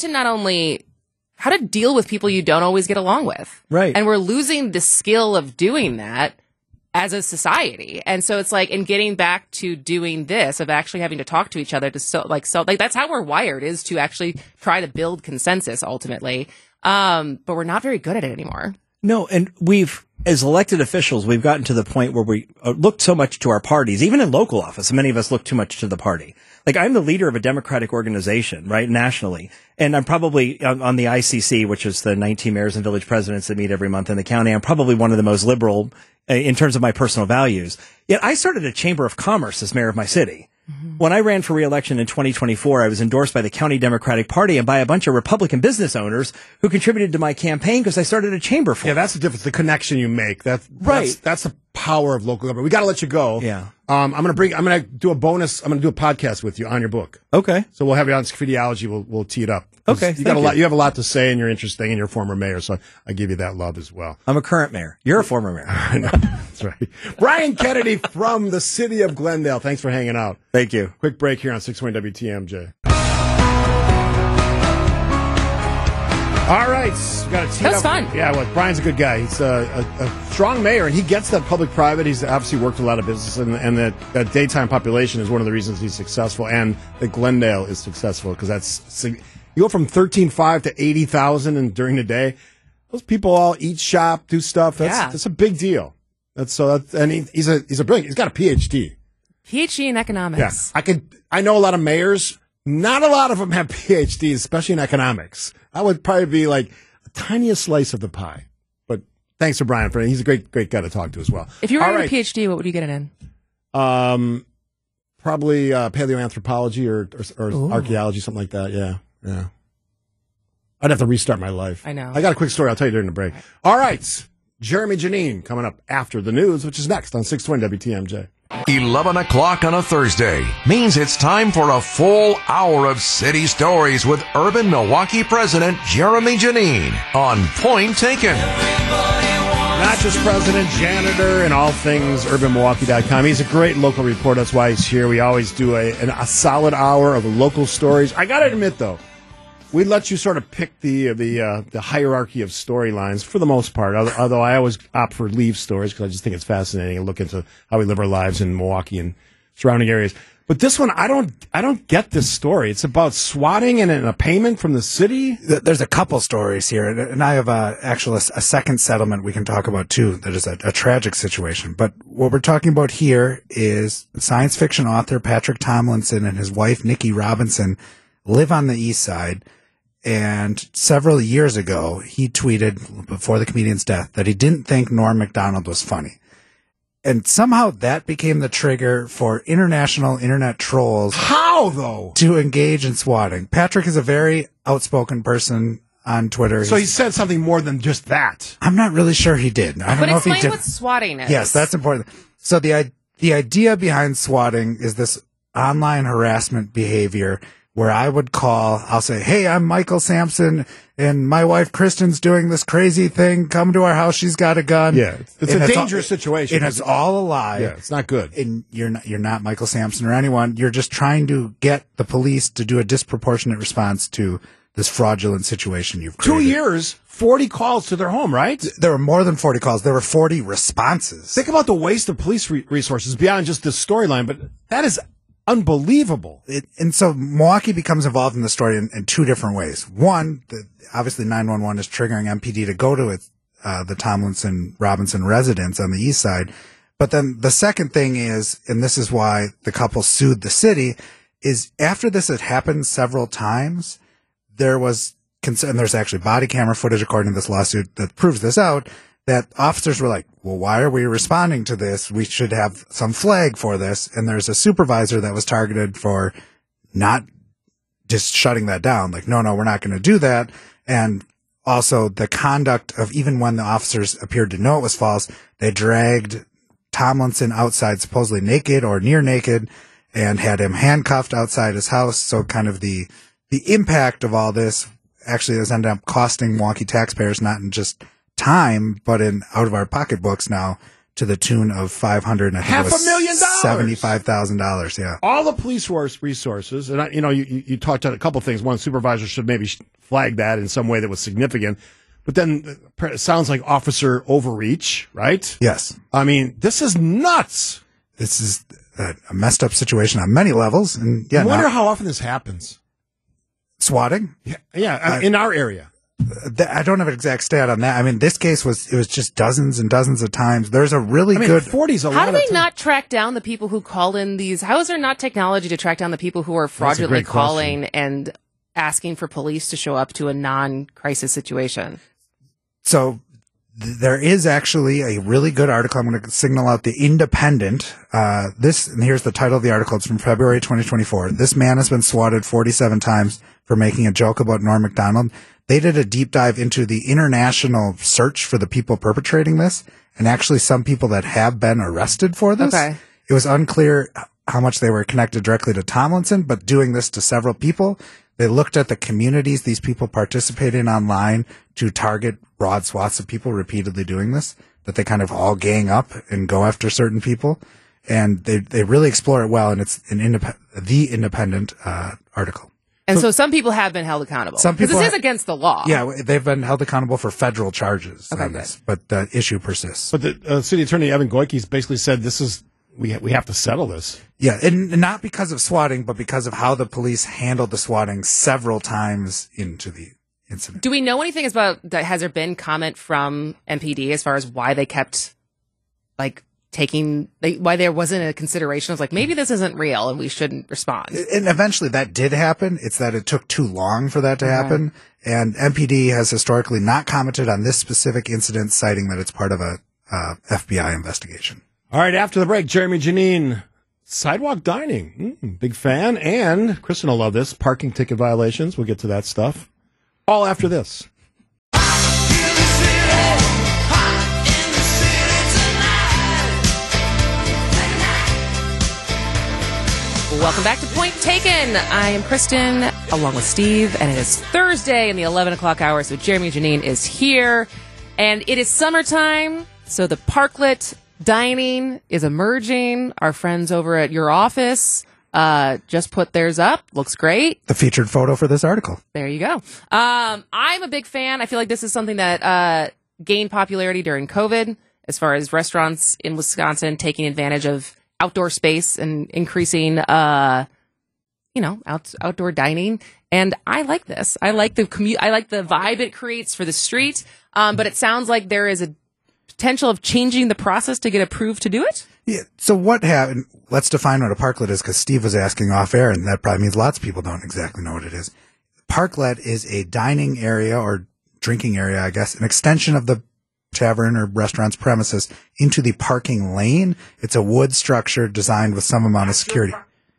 to deal with people you don't always get along with. Right. And we're losing the skill of doing that as a society. And so it's like, in getting back to doing this, of actually having to talk to each other that's how we're wired, is to actually try to build consensus ultimately. But we're not very good at it anymore. No. And as elected officials, we've gotten to the point where we look so much to our parties, even in local office. Many of us look too much to the party. Like, I'm the leader of a Democratic organization, right, nationally. And I'm probably on the ICC, which is the 19 mayors and village presidents that meet every month in the county. I'm probably one of the most liberal in terms of my personal values. Yet I started a chamber of commerce as mayor of my city. When I ran for re-election in 2024, I was endorsed by the County Democratic Party and by a bunch of Republican business owners who contributed to my campaign because I started a chamber for Yeah, them. that's the difference. The connection you make. That's the power of local government. We got to let you go. Yeah. I'm going to do a bonus. I'm going to do a podcast with you on your book. Okay. So we'll have you on Scafidiology. We'll tee it up. Okay. You got a lot. You have a lot to say, and you're interesting, and you're a former mayor, so I give you that love as well. I'm a current mayor. You're a former mayor. I know. That's right. Brian Kennedy from the city of Glendale. Thanks for hanging out. Thank you. Quick break here on 620 WTMJ. All right, we got to tee That was up. fun. Yeah, well, Brian's a good guy. He's a strong mayor, and he gets that public-private. He's obviously worked a lot of business, and that daytime population is one of the reasons he's successful, and that Glendale is successful because you go from 13.5 to 80,000 and during the day. Those people all eat, shop, do stuff. That's a big deal. He's a brilliant. He's got a PhD. PhD in economics. Yeah, I know a lot of mayors. Not a lot of them have PhDs, especially in economics. I would probably be like a tiniest slice of the pie. But thanks to Brian he's a great guy to talk to as well. If you were getting a PhD, what would you get it in? Probably paleoanthropology or archaeology, something like that. Yeah. I'd have to restart my life. I know. I got a quick story. I'll tell you during the break. All right. Jeremy Janine coming up after the news, which is next on 620 WTMJ. 11 o'clock on a Thursday means it's time for a full hour of city stories with urban Milwaukee president Jeremy Janine on Point Taken. Not just president, janitor, and all things urbanmilwaukee.com. He's a great local reporter. That's why he's here. We always do a solid hour of local stories. I got to admit, though, we let you sort of pick the hierarchy of storylines for the most part, although I always opt for leave stories because I just think it's fascinating and look into how we live our lives in Milwaukee and surrounding areas. But this one, I don't get this story. It's about swatting and a payment from the city. There's a couple stories here, and I have actually a second settlement we can talk about too. That is a tragic situation. But what we're talking about here is science fiction author Patrick Tomlinson and his wife Nikki Robinson live on the East Side. And several years ago, he tweeted before the comedian's death that he didn't think Norm Macdonald was funny. And somehow that became the trigger for international internet trolls. How, though? To engage in swatting. Patrick is a very outspoken person on Twitter. So he said something more than just that. I'm not really sure he did. I don't know if he did. Explain what swatting is. Yes, that's important. So the idea behind swatting is this online harassment behavior where I'll say, hey, I'm Michael Sampson, and my wife Kristen's doing this crazy thing. Come to our house. She's got a gun. Yeah, it's a dangerous situation. It's all a lie. Yeah, it's not good. And you're not Michael Sampson or anyone. You're just trying to get the police to do a disproportionate response to this fraudulent situation you've created. 2 years, 40 calls to their home, right? There were more than 40 calls. There were 40 responses. Think about the waste of police resources beyond just this storyline, but that is unbelievable. And so Milwaukee becomes involved in the story in two different ways. One, obviously 911 is triggering MPD to go to the Tomlinson Robinson residence on the East Side. But then the second thing is, and this is why the couple sued the city, is after this had happened several times, there was concern. There's actually body camera footage according to this lawsuit that proves this out, that officers were like, well, why are we responding to this? We should have some flag for this. And there's a supervisor that was targeted for not just shutting that down. Like, no, we're not going to do that. And also the conduct of, even when the officers appeared to know it was false, they dragged Tomlinson outside supposedly naked or near naked and had him handcuffed outside his house. So kind of the impact of all this actually has ended up costing Milwaukee taxpayers not in just time, but in out of our pocketbooks now to the tune of $500,000, $75,000. Yeah. All the police resources, and you talked about a couple of things. One, supervisor should maybe flag that in some way that was significant. But then it sounds like officer overreach, right? Yes. I mean, this is nuts. This is a messed up situation on many levels. And yeah, I wonder how often this happens. Swatting? Yeah, in our area. I don't have an exact stat on that. I mean, this case was just dozens and dozens of times. There's a really good 40's a lot. How do they not track down the people who call in these? How is there not technology to track down the people who are fraudulently calling and asking for police to show up to a non-crisis situation? So There is actually a really good article. I'm going to signal out The Independent. And here's the title of the article. It's from February 2024. This man has been swatted 47 times for making a joke about Norm Macdonald. They did a deep dive into the international search for the people perpetrating this, and actually some people that have been arrested for this. Okay. It was unclear how much they were connected directly to Tomlinson, but doing this to several people, they looked at the communities these people participate in online to target broad swaths of people repeatedly doing this, that they kind of all gang up and go after certain people. And they really explore it well, and it's the Independent article. And so some people have been held accountable. Some people this is against the law. Yeah, they've been held accountable for federal charges on this, but the issue persists. But the city attorney, Evan Goikes, basically said we have to settle this. Yeah, and not because of swatting, but because of how the police handled the swatting several times into the incident. Do we know anything about that? Has there been comment from MPD as far as why they kept why there wasn't a consideration of maybe this isn't real and we shouldn't respond? And eventually that did happen. It's that it took too long for that to happen. And MPD has historically not commented on this specific incident, citing that it's part of a FBI investigation. All right, after the break, Jeremy Janine, sidewalk dining. Big fan. And Kristen will love this. Parking ticket violations. We'll get to that stuff. All after this. Welcome back to Point Taken. I am Kristen, along with Steve, and it is Thursday in the 11 o'clock hour, so Jeremy Janine is here. And it is summertime, so the parklet dining is emerging. Our friends over at Your Office just put theirs up. Looks great. The featured photo for this article. There you go. I'm a big fan. I feel like this is something that gained popularity during COVID, as far as restaurants in Wisconsin taking advantage of outdoor space and increasing, outdoor dining. And I like this. I like the I like the vibe it creates for the street. But it sounds like there is a potential of changing the process to get approved to do it. Yeah. So what happened? Let's define what a parklet is, because Steve was asking off air, and that probably means lots of people don't exactly know what it is. Parklet is a dining area or drinking area, I guess, an extension of the tavern or restaurant's premises into the parking lane. It's a wood structure designed with some amount of security.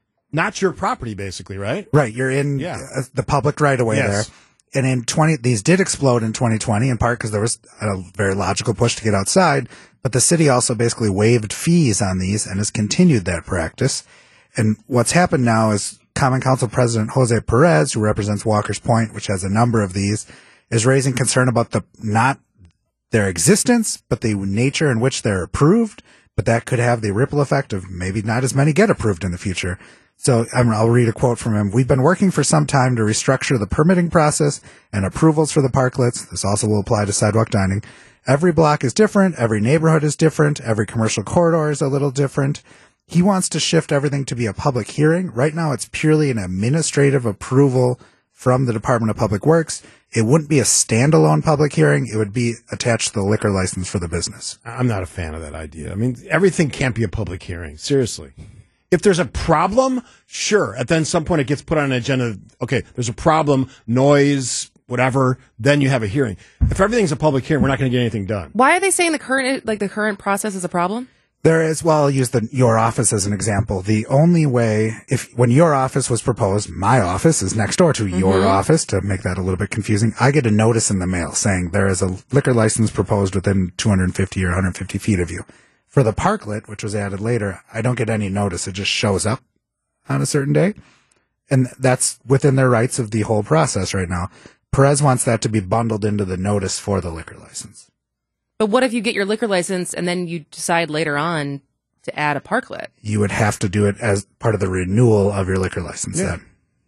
Not your property, basically, right? Right. You're in the public right away there. And these did explode in 2020, in part because there was a very logical push to get outside. But the city also basically waived fees on these and has continued that practice. And what's happened now is Common Council President Jose Perez, who represents Walker's Point, which has a number of these, is raising concern about not their existence, but the nature in which they're approved. But that could have the ripple effect of maybe not as many get approved in the future. So I'll read a quote from him. "We've been working for some time to restructure the permitting process and approvals for the parklets. This also will apply to sidewalk dining. Every block is different. Every neighborhood is different. Every commercial corridor is a little different. He wants to shift everything to be a public hearing. Right now, it's purely an administrative approval from the Department of Public Works. It wouldn't be a standalone public hearing. It would be attached to the liquor license for the business." I'm not a fan of that idea. I mean, everything can't be a public hearing. Seriously. If there's a problem, sure. At then some point it gets put on an agenda. Okay, there's a problem, noise, whatever. Then you have a hearing. If everything's a public hearing, we're not going to get anything done. Why are they saying the current process is a problem? There is, well, I'll use Your Office as an example. The only way, when Your Office was proposed, my office is next door to Your Office, to make that a little bit confusing. I get a notice in the mail saying there is a liquor license proposed within 250 or 150 feet of you. For the parklet, which was added later, I don't get any notice. It just shows up on a certain day. And that's within their rights of the whole process right now. Perez wants that to be bundled into the notice for the liquor license. But what if you get your liquor license and then you decide later on to add a parklet? You would have to do it as part of the renewal of your liquor license then.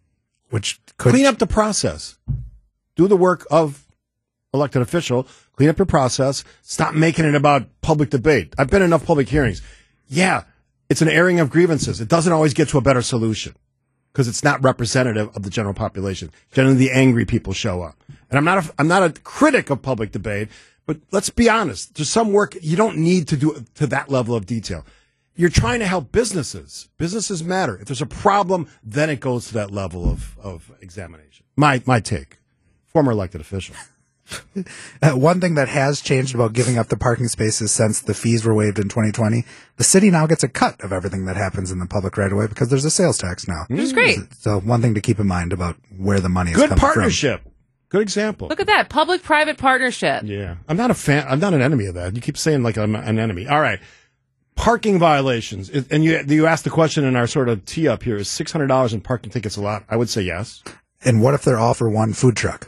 Which could clean up the process. Do the work of elected official. Clean up your process. Stop making it about public debate. I've been in enough public hearings. Yeah, it's an airing of grievances. It doesn't always get to a better solution because it's not representative of the general population. Generally, the angry people show up. And I'm not a critic of public debate, but let's be honest. There's some work you don't need to do to that level of detail. You're trying to help businesses. Businesses matter. If there's a problem, then it goes to that level of examination. My take. Former elected official. One thing that has changed about giving up the parking spaces since the fees were waived in 2020, the city now gets a cut of everything that happens in the public right of way because there's a sales tax now. Which is great. So one thing to keep in mind about where the money is coming Good from. partnership. Good example. Look at that. Public-private partnership. Yeah. I'm not a fan. I'm not an enemy of that. You keep saying like I'm an enemy. All right. Parking violations. And you asked the question in our sort of tee up here, is $600 in parking tickets a lot? I would say yes. And what if they're all for one food truck?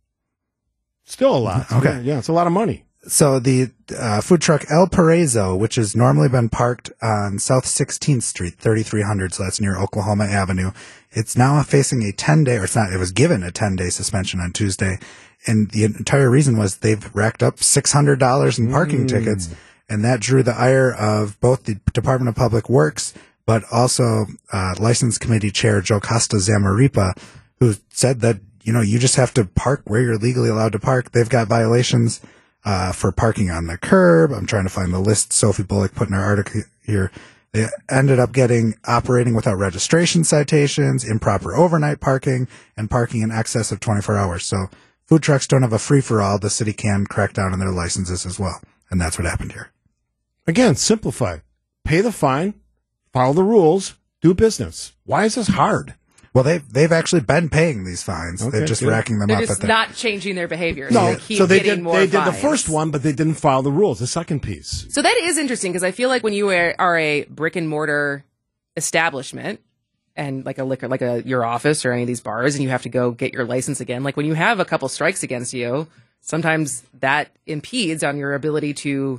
Still a lot. Okay. Yeah, it's a lot of money. So the food truck El Paraiso, which has normally been parked on South 16th Street, 3300, so that's near Oklahoma Avenue, it's now facing a 10-day, or it's not, it was given a 10-day suspension on Tuesday. And the entire reason was they've racked up $600 in parking tickets, and that drew the ire of both the Department of Public Works, but also License Committee Chair Jocasta Zamaripa, who said that, you just have to park where you're legally allowed to park. They've got violations for parking on the curb. I'm trying to find the list Sophie Bullock put in her article here. They ended up getting operating without registration citations, improper overnight parking, and parking in excess of 24 hours. So food trucks don't have a free-for-all. The city can crack down on their licenses as well. And that's what happened here. Again, simplify. Pay the fine, follow the rules, do business. Why is this hard? Well, they've actually been paying these fines. Okay, They're just good. racking them They're up. just at not changing their behavior. No, So they keep so they getting did. more They did the fines. first one, but they didn't follow the rules. The second piece. So that is interesting because I feel like when you are a brick and mortar establishment and like a liquor, like your office or any of these bars, and you have to go get your license again. Like when you have a couple strikes against you, sometimes that impedes on your ability to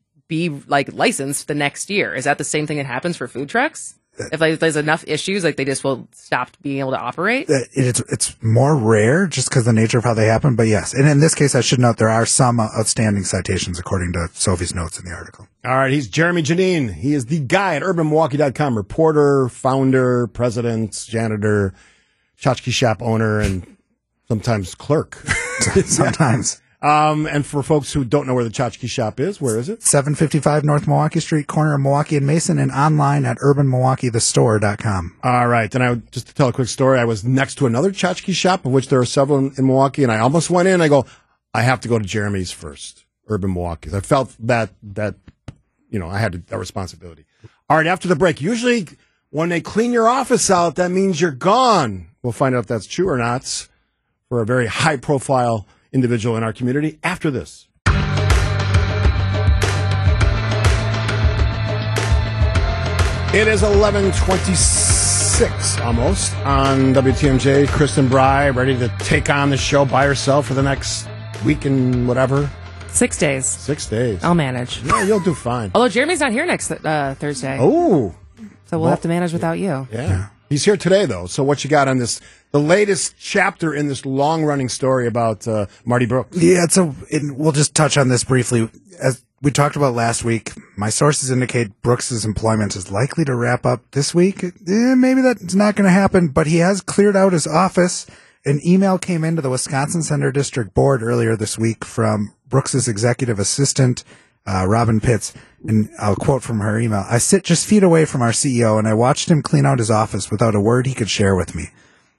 be like licensed the next year. Is that the same thing that happens for food trucks? If there's enough issues, like they just will stop being able to operate. It's more rare just because the nature of how they happen. But yes, and in this case, I should note there are some outstanding citations according to Sophie's notes in the article. All right, he's Jeremy Janine. He is the guy at UrbanMilwaukee.com, reporter, founder, president, janitor, tchotchke shop owner, and sometimes clerk. Sometimes. And for folks who don't know where the tchotchke shop is, where is it? 755 North Milwaukee Street, corner of Milwaukee and Mason, and online at UrbanMilwaukeeTheStore.com. All right. And just to tell a quick story, I was next to another tchotchke shop, of which there are several in Milwaukee, and I almost went in. I go, I have to go to Jeremy's first, Urban Milwaukee's. I felt that I had a responsibility. All right. After the break, usually when they clean your office out, that means you're gone. We'll find out if that's true or not for a very high profile individual in our community after this. It is 11:26 almost on WTMJ. Kristen Bry ready to take on the show by herself for the next week and whatever. 6 days. 6 days. I'll manage. Yeah, you'll do fine. Although Jeremy's not here next Thursday. Oh, So we'll have to manage without you. yeah. He's here today, though. So what you got on this, the latest chapter in this long-running story about Marty Brooks? Yeah, we'll just touch on this briefly. As we talked about last week, my sources indicate Brooks's employment is likely to wrap up this week. Maybe that's not going to happen, but he has cleared out his office. An email came into the Wisconsin Center District Board earlier this week from Brooks's executive assistant, Robin Pitts, and I'll quote from her email. "I sit just feet away from our CEO, and I watched him clean out his office without a word he could share with me."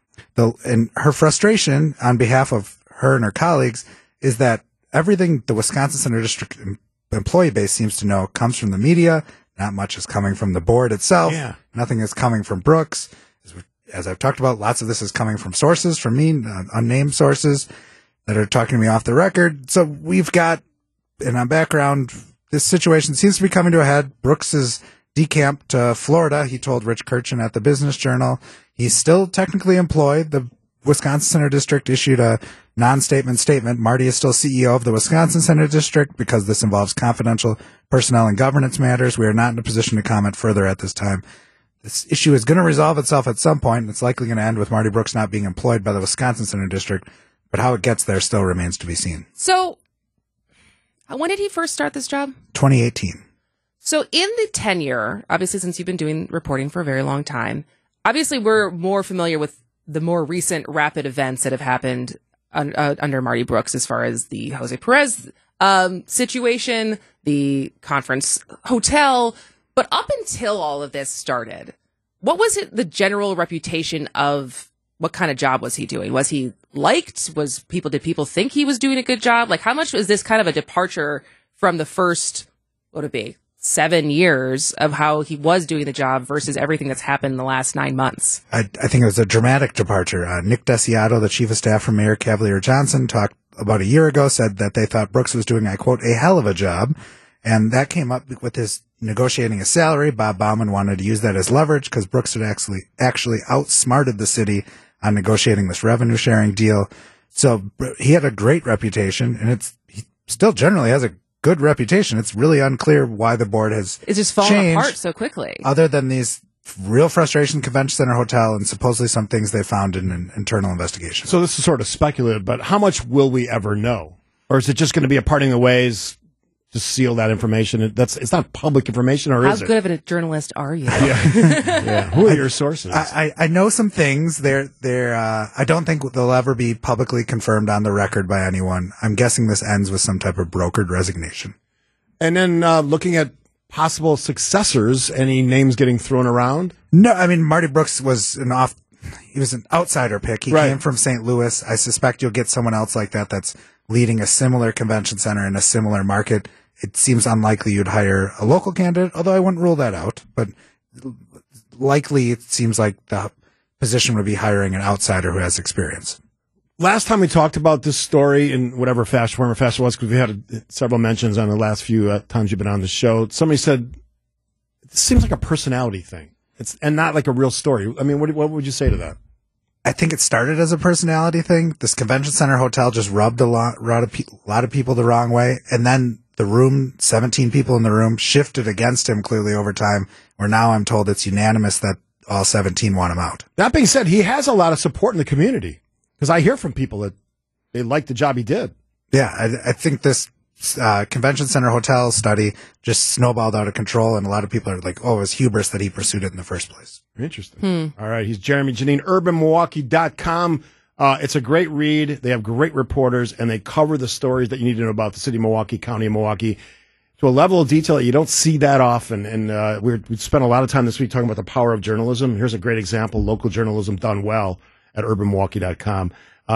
And her frustration on behalf of her and her colleagues is that everything the Wisconsin Center District employee base seems to know comes from the media. Not much is coming from the board itself. Yeah. Nothing is coming from Brooks. As I've talked about, lots of this is coming from sources, from me, unnamed sources that are talking to me off the record. So we've got, in our background, this situation seems to be coming to a head. Brooks is decamped to Florida. He told Rich Kirchen at the Business Journal. He's still technically employed. The Wisconsin Center District issued a non-statement statement. Marty is still CEO of the Wisconsin Center District because this involves confidential personnel and governance matters. We are not in a position to comment further at this time. This issue is going to resolve itself at some point, and it's likely going to end with Marty Brooks not being employed by the Wisconsin Center District. But how it gets there still remains to be seen. So when did he first start this job? 2018. So in the tenure, obviously, since you've been doing reporting for a very long time, obviously we're more familiar with the more recent rapid events that have happened under Marty Brooks, as far as the Jose Perez situation, the conference hotel. But up until all of this started, what was the general reputation of what kind of job was he doing? Was he liked? Did people think he was doing a good job? Like, how much was this kind of a departure from the first, what would it be, 7 years of how he was doing the job versus everything that's happened in the last 9 months? I think it was a dramatic departure. Nick Desiato, the chief of staff for Mayor Cavalier Johnson, talked about a year ago, said that they thought Brooks was doing, I quote, a hell of a job. And that came up with his negotiating a salary. Bob Bauman wanted to use that as leverage because Brooks had actually outsmarted the city on negotiating this revenue sharing deal. So he had a great reputation, and he still generally has a good reputation. It's really unclear why the board has It's just falling apart so quickly. Other than these real frustration, Convention Center Hotel, and supposedly some things they found in an internal investigation. So this is sort of speculative, but how much will we ever know? Or is it just going to be a parting of ways? Just seal that information. It's not public information, or is it? How good of a journalist are you? Yeah. Who are your sources? I know some things. I don't think they'll ever be publicly confirmed on the record by anyone. I'm guessing this ends with some type of brokered resignation. And then looking at possible successors, any names getting thrown around? No, I mean, Marty Brooks was he was an outsider pick. He Right. came from St. Louis. I suspect you'll get someone else like that that's leading a similar convention center in a similar market. It seems unlikely you'd hire a local candidate, although I wouldn't rule that out. But likely it seems like the position would be hiring an outsider who has experience. Last time we talked about this story in whatever form or fashion it was, because we had several mentions on the last few times you've been on the show. Somebody said, it seems like a personality thing. And not like a real story. I mean, what would you say to that? I think it started as a personality thing. This convention center hotel just rubbed a lot of people the wrong way. And then the room, 17 people in the room, shifted against him clearly over time, where now I'm told it's unanimous that all 17 want him out. That being said, he has a lot of support in the community, because I hear from people that they like the job he did. Yeah, I think this convention center hotel study just snowballed out of control, and a lot of people are like, oh, it was hubris that he pursued it in the first place. Interesting. All right, he's Jeremy Janine, urbanmilwaukee.com. It's a great read. They have great reporters, and they cover the stories that you need to know about the city of Milwaukee, county of Milwaukee, to a level of detail that you don't see that often. And we spent a lot of time this week talking about the power of journalism. Here's a great example, local journalism done well at urbanmilwaukee.com.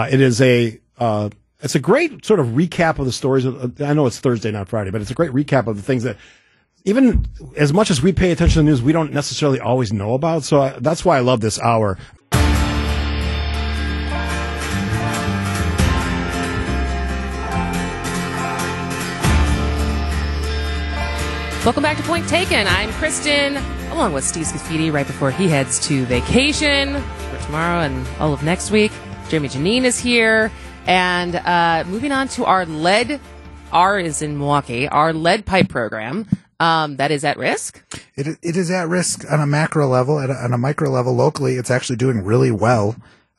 It's a great sort of recap of the stories. I know it's Thursday, not Friday, but it's a great recap of the things that, even as much as we pay attention to the news, we don't necessarily always know about. So that's why I love this hour. Welcome back to Point Taken. I'm Kristen, along with Steve Scafidi right before he heads to vacation for tomorrow and all of next week. Jeremy Janine is here. And moving on to our lead, R is in Milwaukee, our lead pipe program that is at risk. It is at risk on a macro level. On a micro level locally, it's actually doing really well.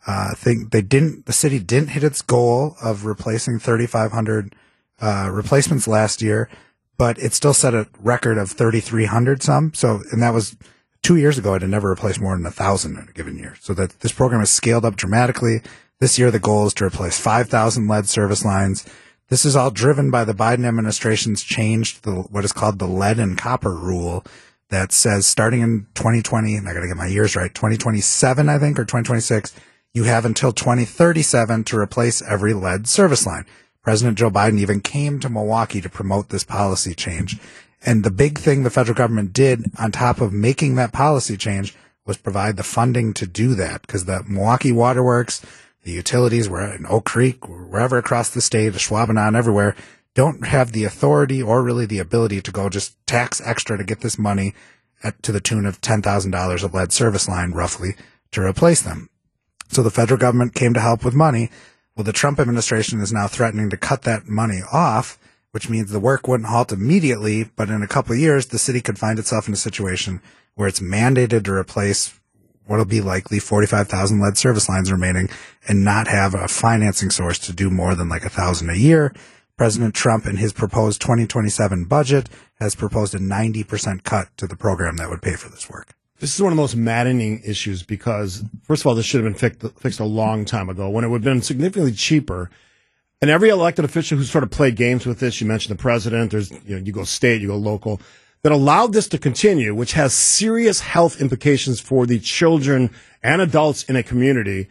The city didn't hit its goal of replacing 3,500 replacements last year, but it still set a record of 3,300 some. So, and that was 2 years ago. It had never replaced more than 1,000 in a given year. So that this program has scaled up dramatically. This year, the goal is to replace 5,000 lead service lines. This is all driven by the Biden administration's changed what is called the lead and copper rule that says starting in 2020, and I got to get my years right, 2027, I think, or 2026, you have until 2037 to replace every lead service line. President Joe Biden even came to Milwaukee to promote this policy change. And the big thing the federal government did on top of making that policy change was provide the funding to do that, because the Milwaukee Water Works, the utilities were in Oak Creek, wherever across the state, Schwabenau, everywhere, don't have the authority or really the ability to go just tax extra to get this money to the tune of $10,000 of lead service line, roughly, to replace them. So the federal government came to help with money. Well, the Trump administration is now threatening to cut that money off, which means the work wouldn't halt immediately, but in a couple of years, the city could find itself in a situation where it's mandated to replace what'll be likely 45,000 lead service lines remaining and not have a financing source to do more than like 1,000 a year. President Trump, in his proposed 2027 budget, has proposed a 90% cut to the program that would pay for this work. This is one of the most maddening issues because, first of all, this should have been fixed a long time ago when it would have been significantly cheaper. And every elected official who sort of played games with this, you mentioned the president, you go state, you go local, that allowed this to continue, which has serious health implications for the children and adults in a community.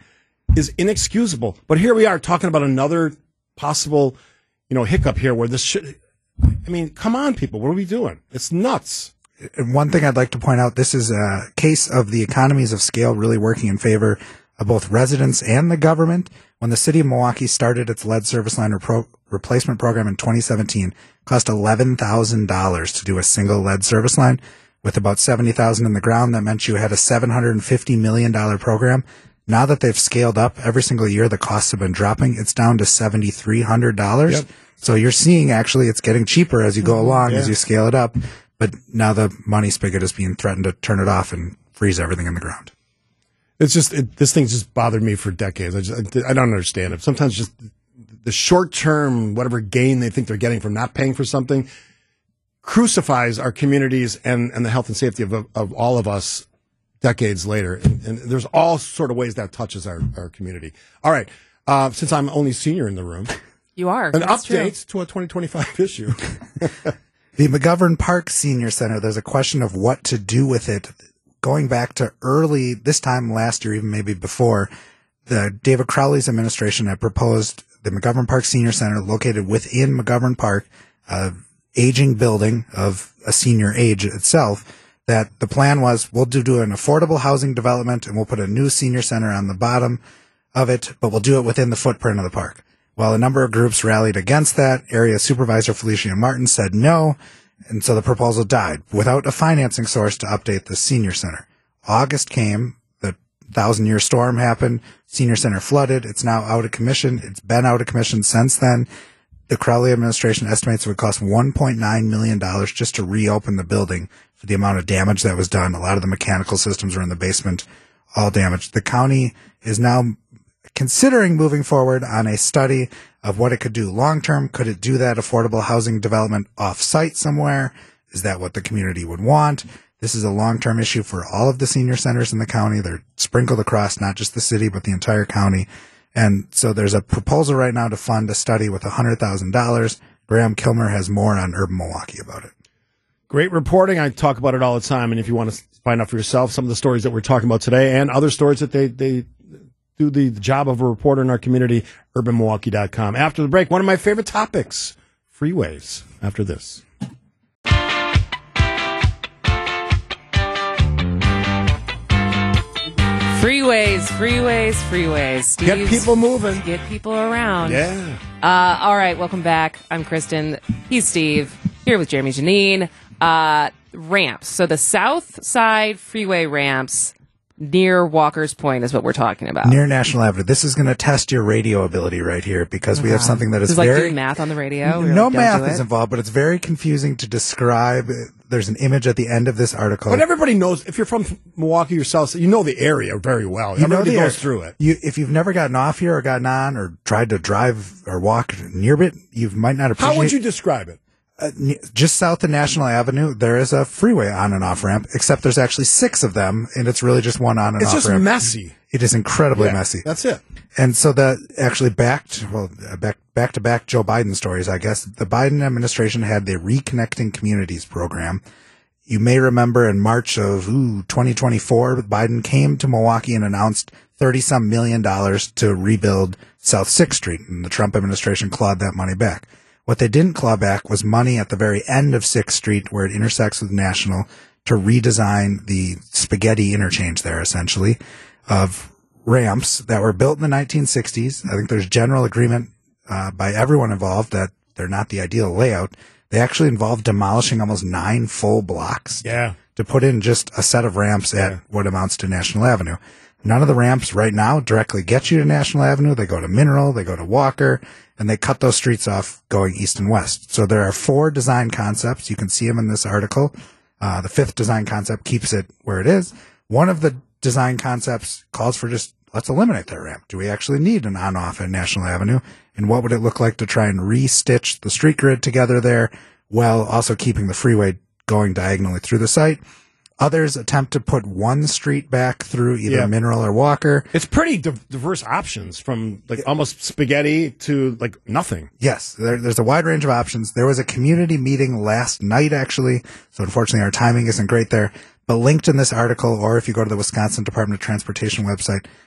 is inexcusable. But here we are talking about another possible, hiccup here where this should. I mean, come on, people. What are we doing? It's nuts. And one thing I'd like to point out, this is a case of the economies of scale really working in favor of both residents and the government. When the city of Milwaukee started its lead service line replacement program in 2017, it cost $11,000 to do a single lead service line. With about $70,000 in the ground, that meant you had a $750 million program. Now that they've scaled up every single year, the costs have been dropping. It's down to $7,300. Yep. So you're seeing actually it's getting cheaper as you go along, as you scale it up. But now the money spigot is being threatened to turn it off and freeze everything in the ground. It's just, this thing's just bothered me for decades. I don't understand it. Sometimes just the short-term, whatever gain they think they're getting from not paying for something crucifies our communities and the health and safety of all of us decades later. And there's all sort of ways that touches our community. All right. Since I'm only senior in the room. You are. An update to a 2025 issue. The McGovern Park Senior Center, there's a question of what to do with it. Going back to early, this time last year, even maybe before, the David Crowley's administration had proposed the McGovern Park Senior Center located within McGovern Park, aging building of a senior age itself, that the plan was we'll do an affordable housing development and we'll put a new senior center on the bottom of it, but we'll do it within the footprint of the park. Well, a number of groups rallied against that. Area Supervisor Felicia Martin said no, and so the proposal died without a financing source to update the senior center. August came, the 1,000-year storm happened, senior center flooded, it's now out of commission. It's been out of commission since then. The Crowley administration estimates it would cost $1.9 million just to reopen the building for the amount of damage that was done. A lot of the mechanical systems were in the basement, all damaged. The county is now considering moving forward on a study of what it could do long term. Could it do that affordable housing development off site somewhere? Is that what the community would want? This is a long term issue for all of the senior centers in the county. They're sprinkled across not just the city, but the entire county. And so there's a proposal right now to fund a study with $100,000. Graham Kilmer has more on Urban Milwaukee about it. Great reporting. I talk about it all the time. And if you want to find out for yourself some of the stories that we're talking about today and other stories that they do the job of a reporter in our community, urbanmilwaukee.com. After the break, one of my favorite topics, freeways, after this. Freeways. Steve's, Get people moving. Get people around. Yeah. All right, welcome back. I'm Kristen. He's Steve. Here with Jeremy Janine. Ramps. So the South Side Freeway ramps near Walker's Point is what we're talking about. Near National Avenue. This is going to test your radio ability right here because we have something that is like doing math on the radio. No math is involved, but it's very confusing to describe. There's an image at the end of this article. But everybody knows, if you're from Milwaukee yourself, you know the area very well. Everybody goes through it. If you've never gotten off here or gotten on or tried to drive or walk near it, you might not appreciate. How would you describe it? Just south of National Avenue, there is a freeway on and off ramp, except there's actually 6 of them, and it's really just one on and off ramp. It's just messy. It is incredibly messy. That's it. And so that actually back to back Joe Biden stories, I guess. The Biden administration had the Reconnecting Communities program. You may remember in March of 2024, Biden came to Milwaukee and announced $30-some million to rebuild South 6th Street, and the Trump administration clawed that money back. What they didn't claw back was money at the very end of 6th Street where it intersects with National to redesign the spaghetti interchange there, essentially, of ramps that were built in the 1960s. I think there's general agreement by everyone involved that they're not the ideal layout. They actually involved demolishing almost 9 full blocks to put in just a set of ramps at what amounts to National Avenue. None of the ramps right now directly get you to National Avenue. They go to Mineral, they go to Walker, and they cut those streets off going east and west. So there are 4 design concepts. You can see them in this article. The 5th design concept keeps it where it is. One of the design concepts calls for just, let's eliminate that ramp. Do we actually need an on-off at National Avenue? And what would it look like to try and re-stitch the street grid together there while also keeping the freeway going diagonally through the site? Others attempt to put one street back through either Mineral or Walker. It's pretty diverse options from like almost spaghetti to like nothing. Yes, there's a wide range of options. There was a community meeting last night, actually. So unfortunately, our timing isn't great there. But linked in this article, or if you go to the Wisconsin Department of Transportation website,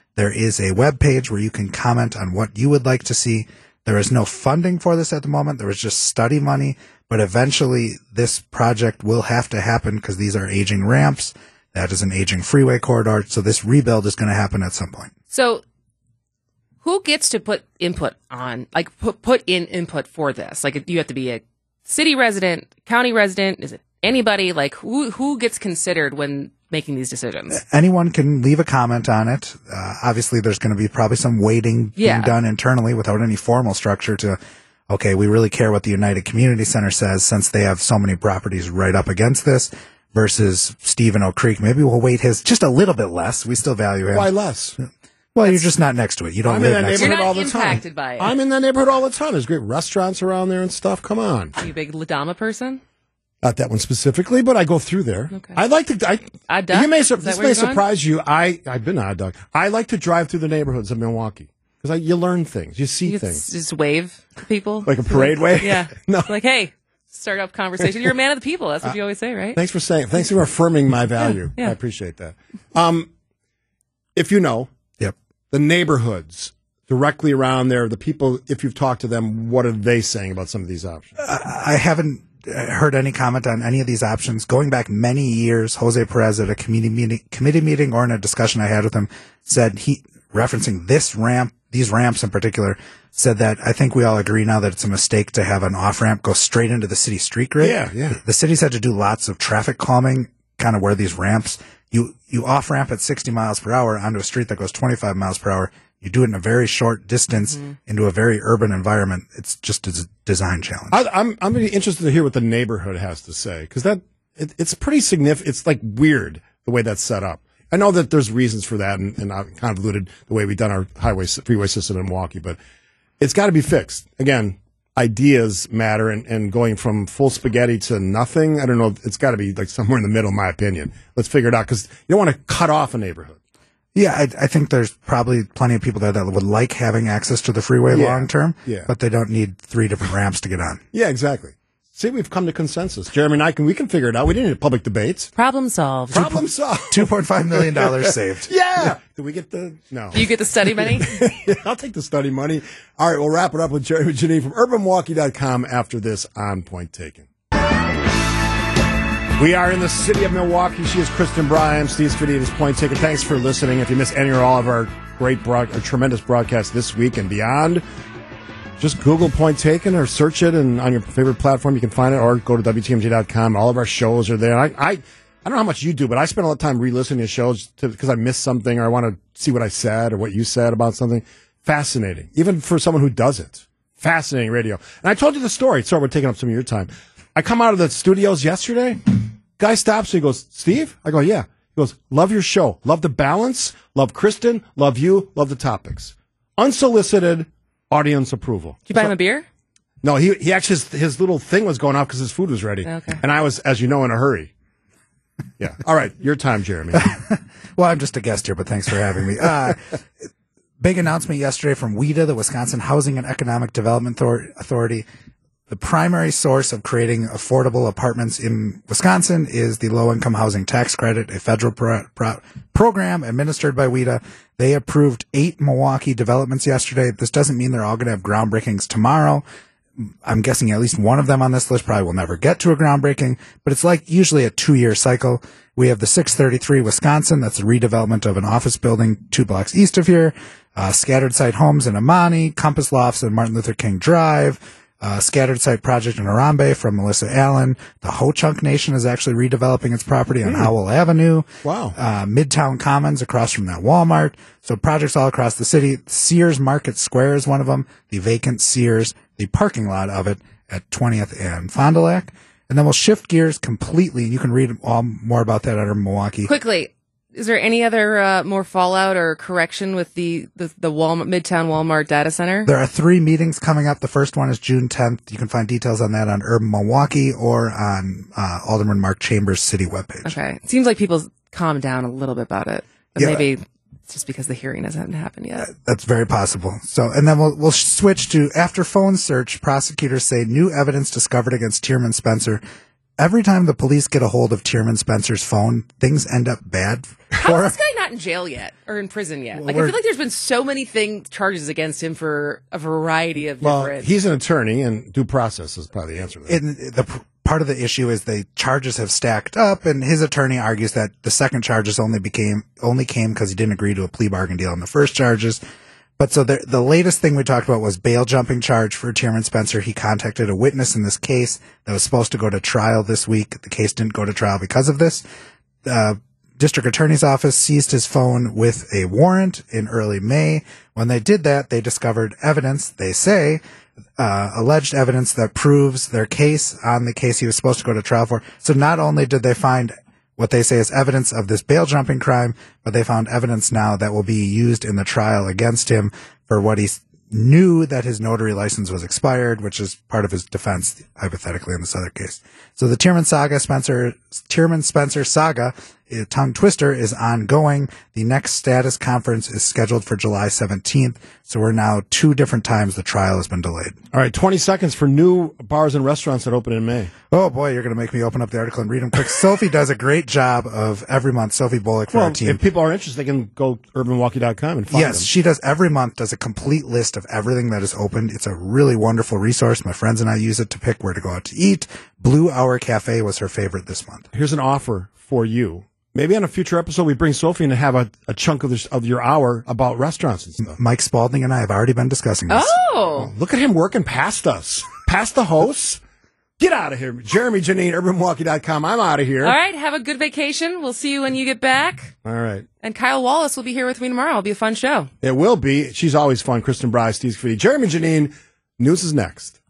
There is a web page where you can comment on what you would like to see. There is no funding for this at the moment. There was just study money, but eventually this project will have to happen because these are aging ramps. That is an aging freeway corridor. So this rebuild is going to happen at some point. So who gets to put input on, like put in input for this? Like, do you have to be a city resident, county resident? Is it anybody? Like, who gets considered when making these decisions? Anyone can leave a comment on it. Obviously, there's going to be probably some weighting being done internally without any formal structure to, okay, we really care what the United Community Center says since they have so many properties right up against this versus Stephen Oak Creek. Maybe we'll weight his just a little bit less. We still value him. Why less? Well, you're just not next to it. You don't live next to it. You're not all the time. impacted by it. I'm in that neighborhood all the time. There's great restaurants around there and stuff. Come on. Are you a big Ladama person? Not that one specifically, but I go through there. Okay. I like to. Odd Duck? This may surprise you. I've been to Odd Duck. I like to drive through the neighborhoods of Milwaukee because you learn things, you see things. Just wave to people, like a parade wave. Yeah, No. Like, hey, start up conversation. You're a man of the people. That's what you always say, right? Thanks for affirming my value. Yeah. I appreciate that. If you know, Yep. the neighborhoods directly around there, the people, if you've talked to them, what are they saying about some of these options? I haven't heard any comment on any of these options. Going back many years, Jose Perez at a committee meeting or in a discussion I had with him said referencing these ramps in particular, said that I think we all agree now that it's a mistake to have an off-ramp go straight into the city street grid. Yeah. The city's had to do lots of traffic calming, kind of where these ramps, you off-ramp at 60 miles per hour onto a street that goes 25 miles per hour. You do it in a very short distance into a very urban environment. It's just a design challenge. I'm really interested to hear what the neighborhood has to say because it's pretty significant. It's like weird the way that's set up. I know that there's reasons for that and I've convoluted the way we've done our freeway system in Milwaukee, but it's got to be fixed. Again, ideas matter and going from full spaghetti to nothing. I don't know. It's got to be like somewhere in the middle, in my opinion. Let's figure it out because you don't want to cut off a neighborhood. Yeah, I think there's probably plenty of people there that would like having access to the freeway long term, but they don't need 3 different ramps to get on. Yeah, exactly. See, we've come to consensus. Jeremy and I we can figure it out. We didn't need public debates. Problem solved. Problem solved. $2.5 million saved. Yeah. Do we get no? Do you get the study money? I'll take the study money. All right, we'll wrap it up with Jeremy Janine from UrbanMilwaukee.com after this on Point Taken. We are in the city of Milwaukee. She is Kristen Bryan. Steve Scaffidi is Point Taken. Thanks for listening. If you missed any or all of our tremendous broadcasts this week and beyond, just Google Point Taken or search it, and on your favorite platform you can find it, or go to WTMJ.com. All of our shows are there. I don't know how much you do, but I spend a lot of time re-listening to shows because I missed something or I want to see what I said or what you said about something. Fascinating. Even for someone who does it. Fascinating radio. And I told you the story. Sorry, we're taking up some of your time. I come out of the studios yesterday. Guy stops and he goes, Steve? I go, yeah. He goes, love your show. Love the balance. Love Kristen. Love you. Love the topics. Unsolicited audience approval. Did you buy him a beer? No, he actually, his little thing was going off because his food was ready. Okay. And I was, as you know, in a hurry. Yeah. All right. Your time, Jeremy. Well, I'm just a guest here, but thanks for having me. Big announcement yesterday from WHEDA, the Wisconsin Housing and Economic Development Authority. The primary source of creating affordable apartments in Wisconsin is the Low-Income Housing Tax Credit, a federal program administered by WHEDA. They approved 8 Milwaukee developments yesterday. This doesn't mean they're all going to have groundbreakings tomorrow. I'm guessing at least one of them on this list probably will never get to a groundbreaking, but it's like usually a 2-year cycle. We have the 633 Wisconsin. That's a redevelopment of an office building 2 blocks east of here. Scattered site homes in Amani, Compass Lofts and Martin Luther King Drive. Scattered site project in Harambe from Melissa Allen. The Ho-Chunk Nation is actually redeveloping its property on Howell Avenue. Wow. Midtown Commons across from that Walmart. So projects all across the city. Sears Market Square is one of them. The vacant Sears, the parking lot of it at 20th and Fond du Lac. And then we'll shift gears completely. You can read all more about that at Milwaukee. Quickly, is there any other more fallout or correction with the Walmart, Midtown Walmart data center? There are 3 meetings coming up. The first one is June 10th. You can find details on that on Urban Milwaukee or on Alderman Mark Chambers' city webpage. Okay. It seems like people calmed down a little bit about it. But maybe it's just because the hearing hasn't happened yet. That's very possible. So, and then we'll switch to after phone search, prosecutors say new evidence discovered against Tierman Spencer. every time the police get a hold of Tierman Spencer's phone, things end up bad How for is this guy not in jail yet or in prison yet? Like, I we're- feel like there's been so many charges against him for a variety of Well, different. he's an attorney, and due process is probably the answer to that. in the part of the issue is the charges have stacked up, and his attorney argues that the second charges only came because he didn't agree to a plea bargain deal on the first charges. But so the latest thing we talked about was bail jumping charge for Tierman Spencer. He contacted a witness in this case that was supposed to go to trial this week. The case didn't go to trial because of this. District Attorney's Office seized his phone with a warrant in early May. When they did that, they discovered evidence, they say, alleged evidence that proves their case on the case he was supposed to go to trial for. So not only did they find what they say is evidence of this bail jumping crime, but they found evidence now that will be used in the trial against him for what he knew that his notary license was expired, which is part of his defense, hypothetically, in this other case. So the Tierman Spencer saga, a tongue twister, is ongoing. The next status conference is scheduled for July 17th. So we're now 2 different times the trial has been delayed. All right, 20 seconds for new bars and restaurants that open in May. Oh boy, you're going to make me open up the article and read them quick. Sophie does a great job of every month. Sophie Bullock for our team. If people are interested, they can go to urbanwalkie.com and find Yes, them. she does every month, does a complete list of everything that is opened. It's a really wonderful resource. My friends and I use it to pick where to go out to eat. Blue Hour Cafe was her favorite this month. Here's an offer for you. Maybe on a future episode, we bring Sophie in to have a chunk of your hour about restaurants and stuff. Mike Spalding and I have already been discussing this. Oh, Look at him working past us, past the hosts. Get out of here. Jeremy Janine, urbanwalkie.com. I'm out of here. all right. Have a good vacation. We'll see you when you get back. All right. And Kyle Wallace will be here with me tomorrow. It'll be a fun show. It will be. She's always fun. Kristen Bry, Steve Graffiti. Jeremy Janine. News is next.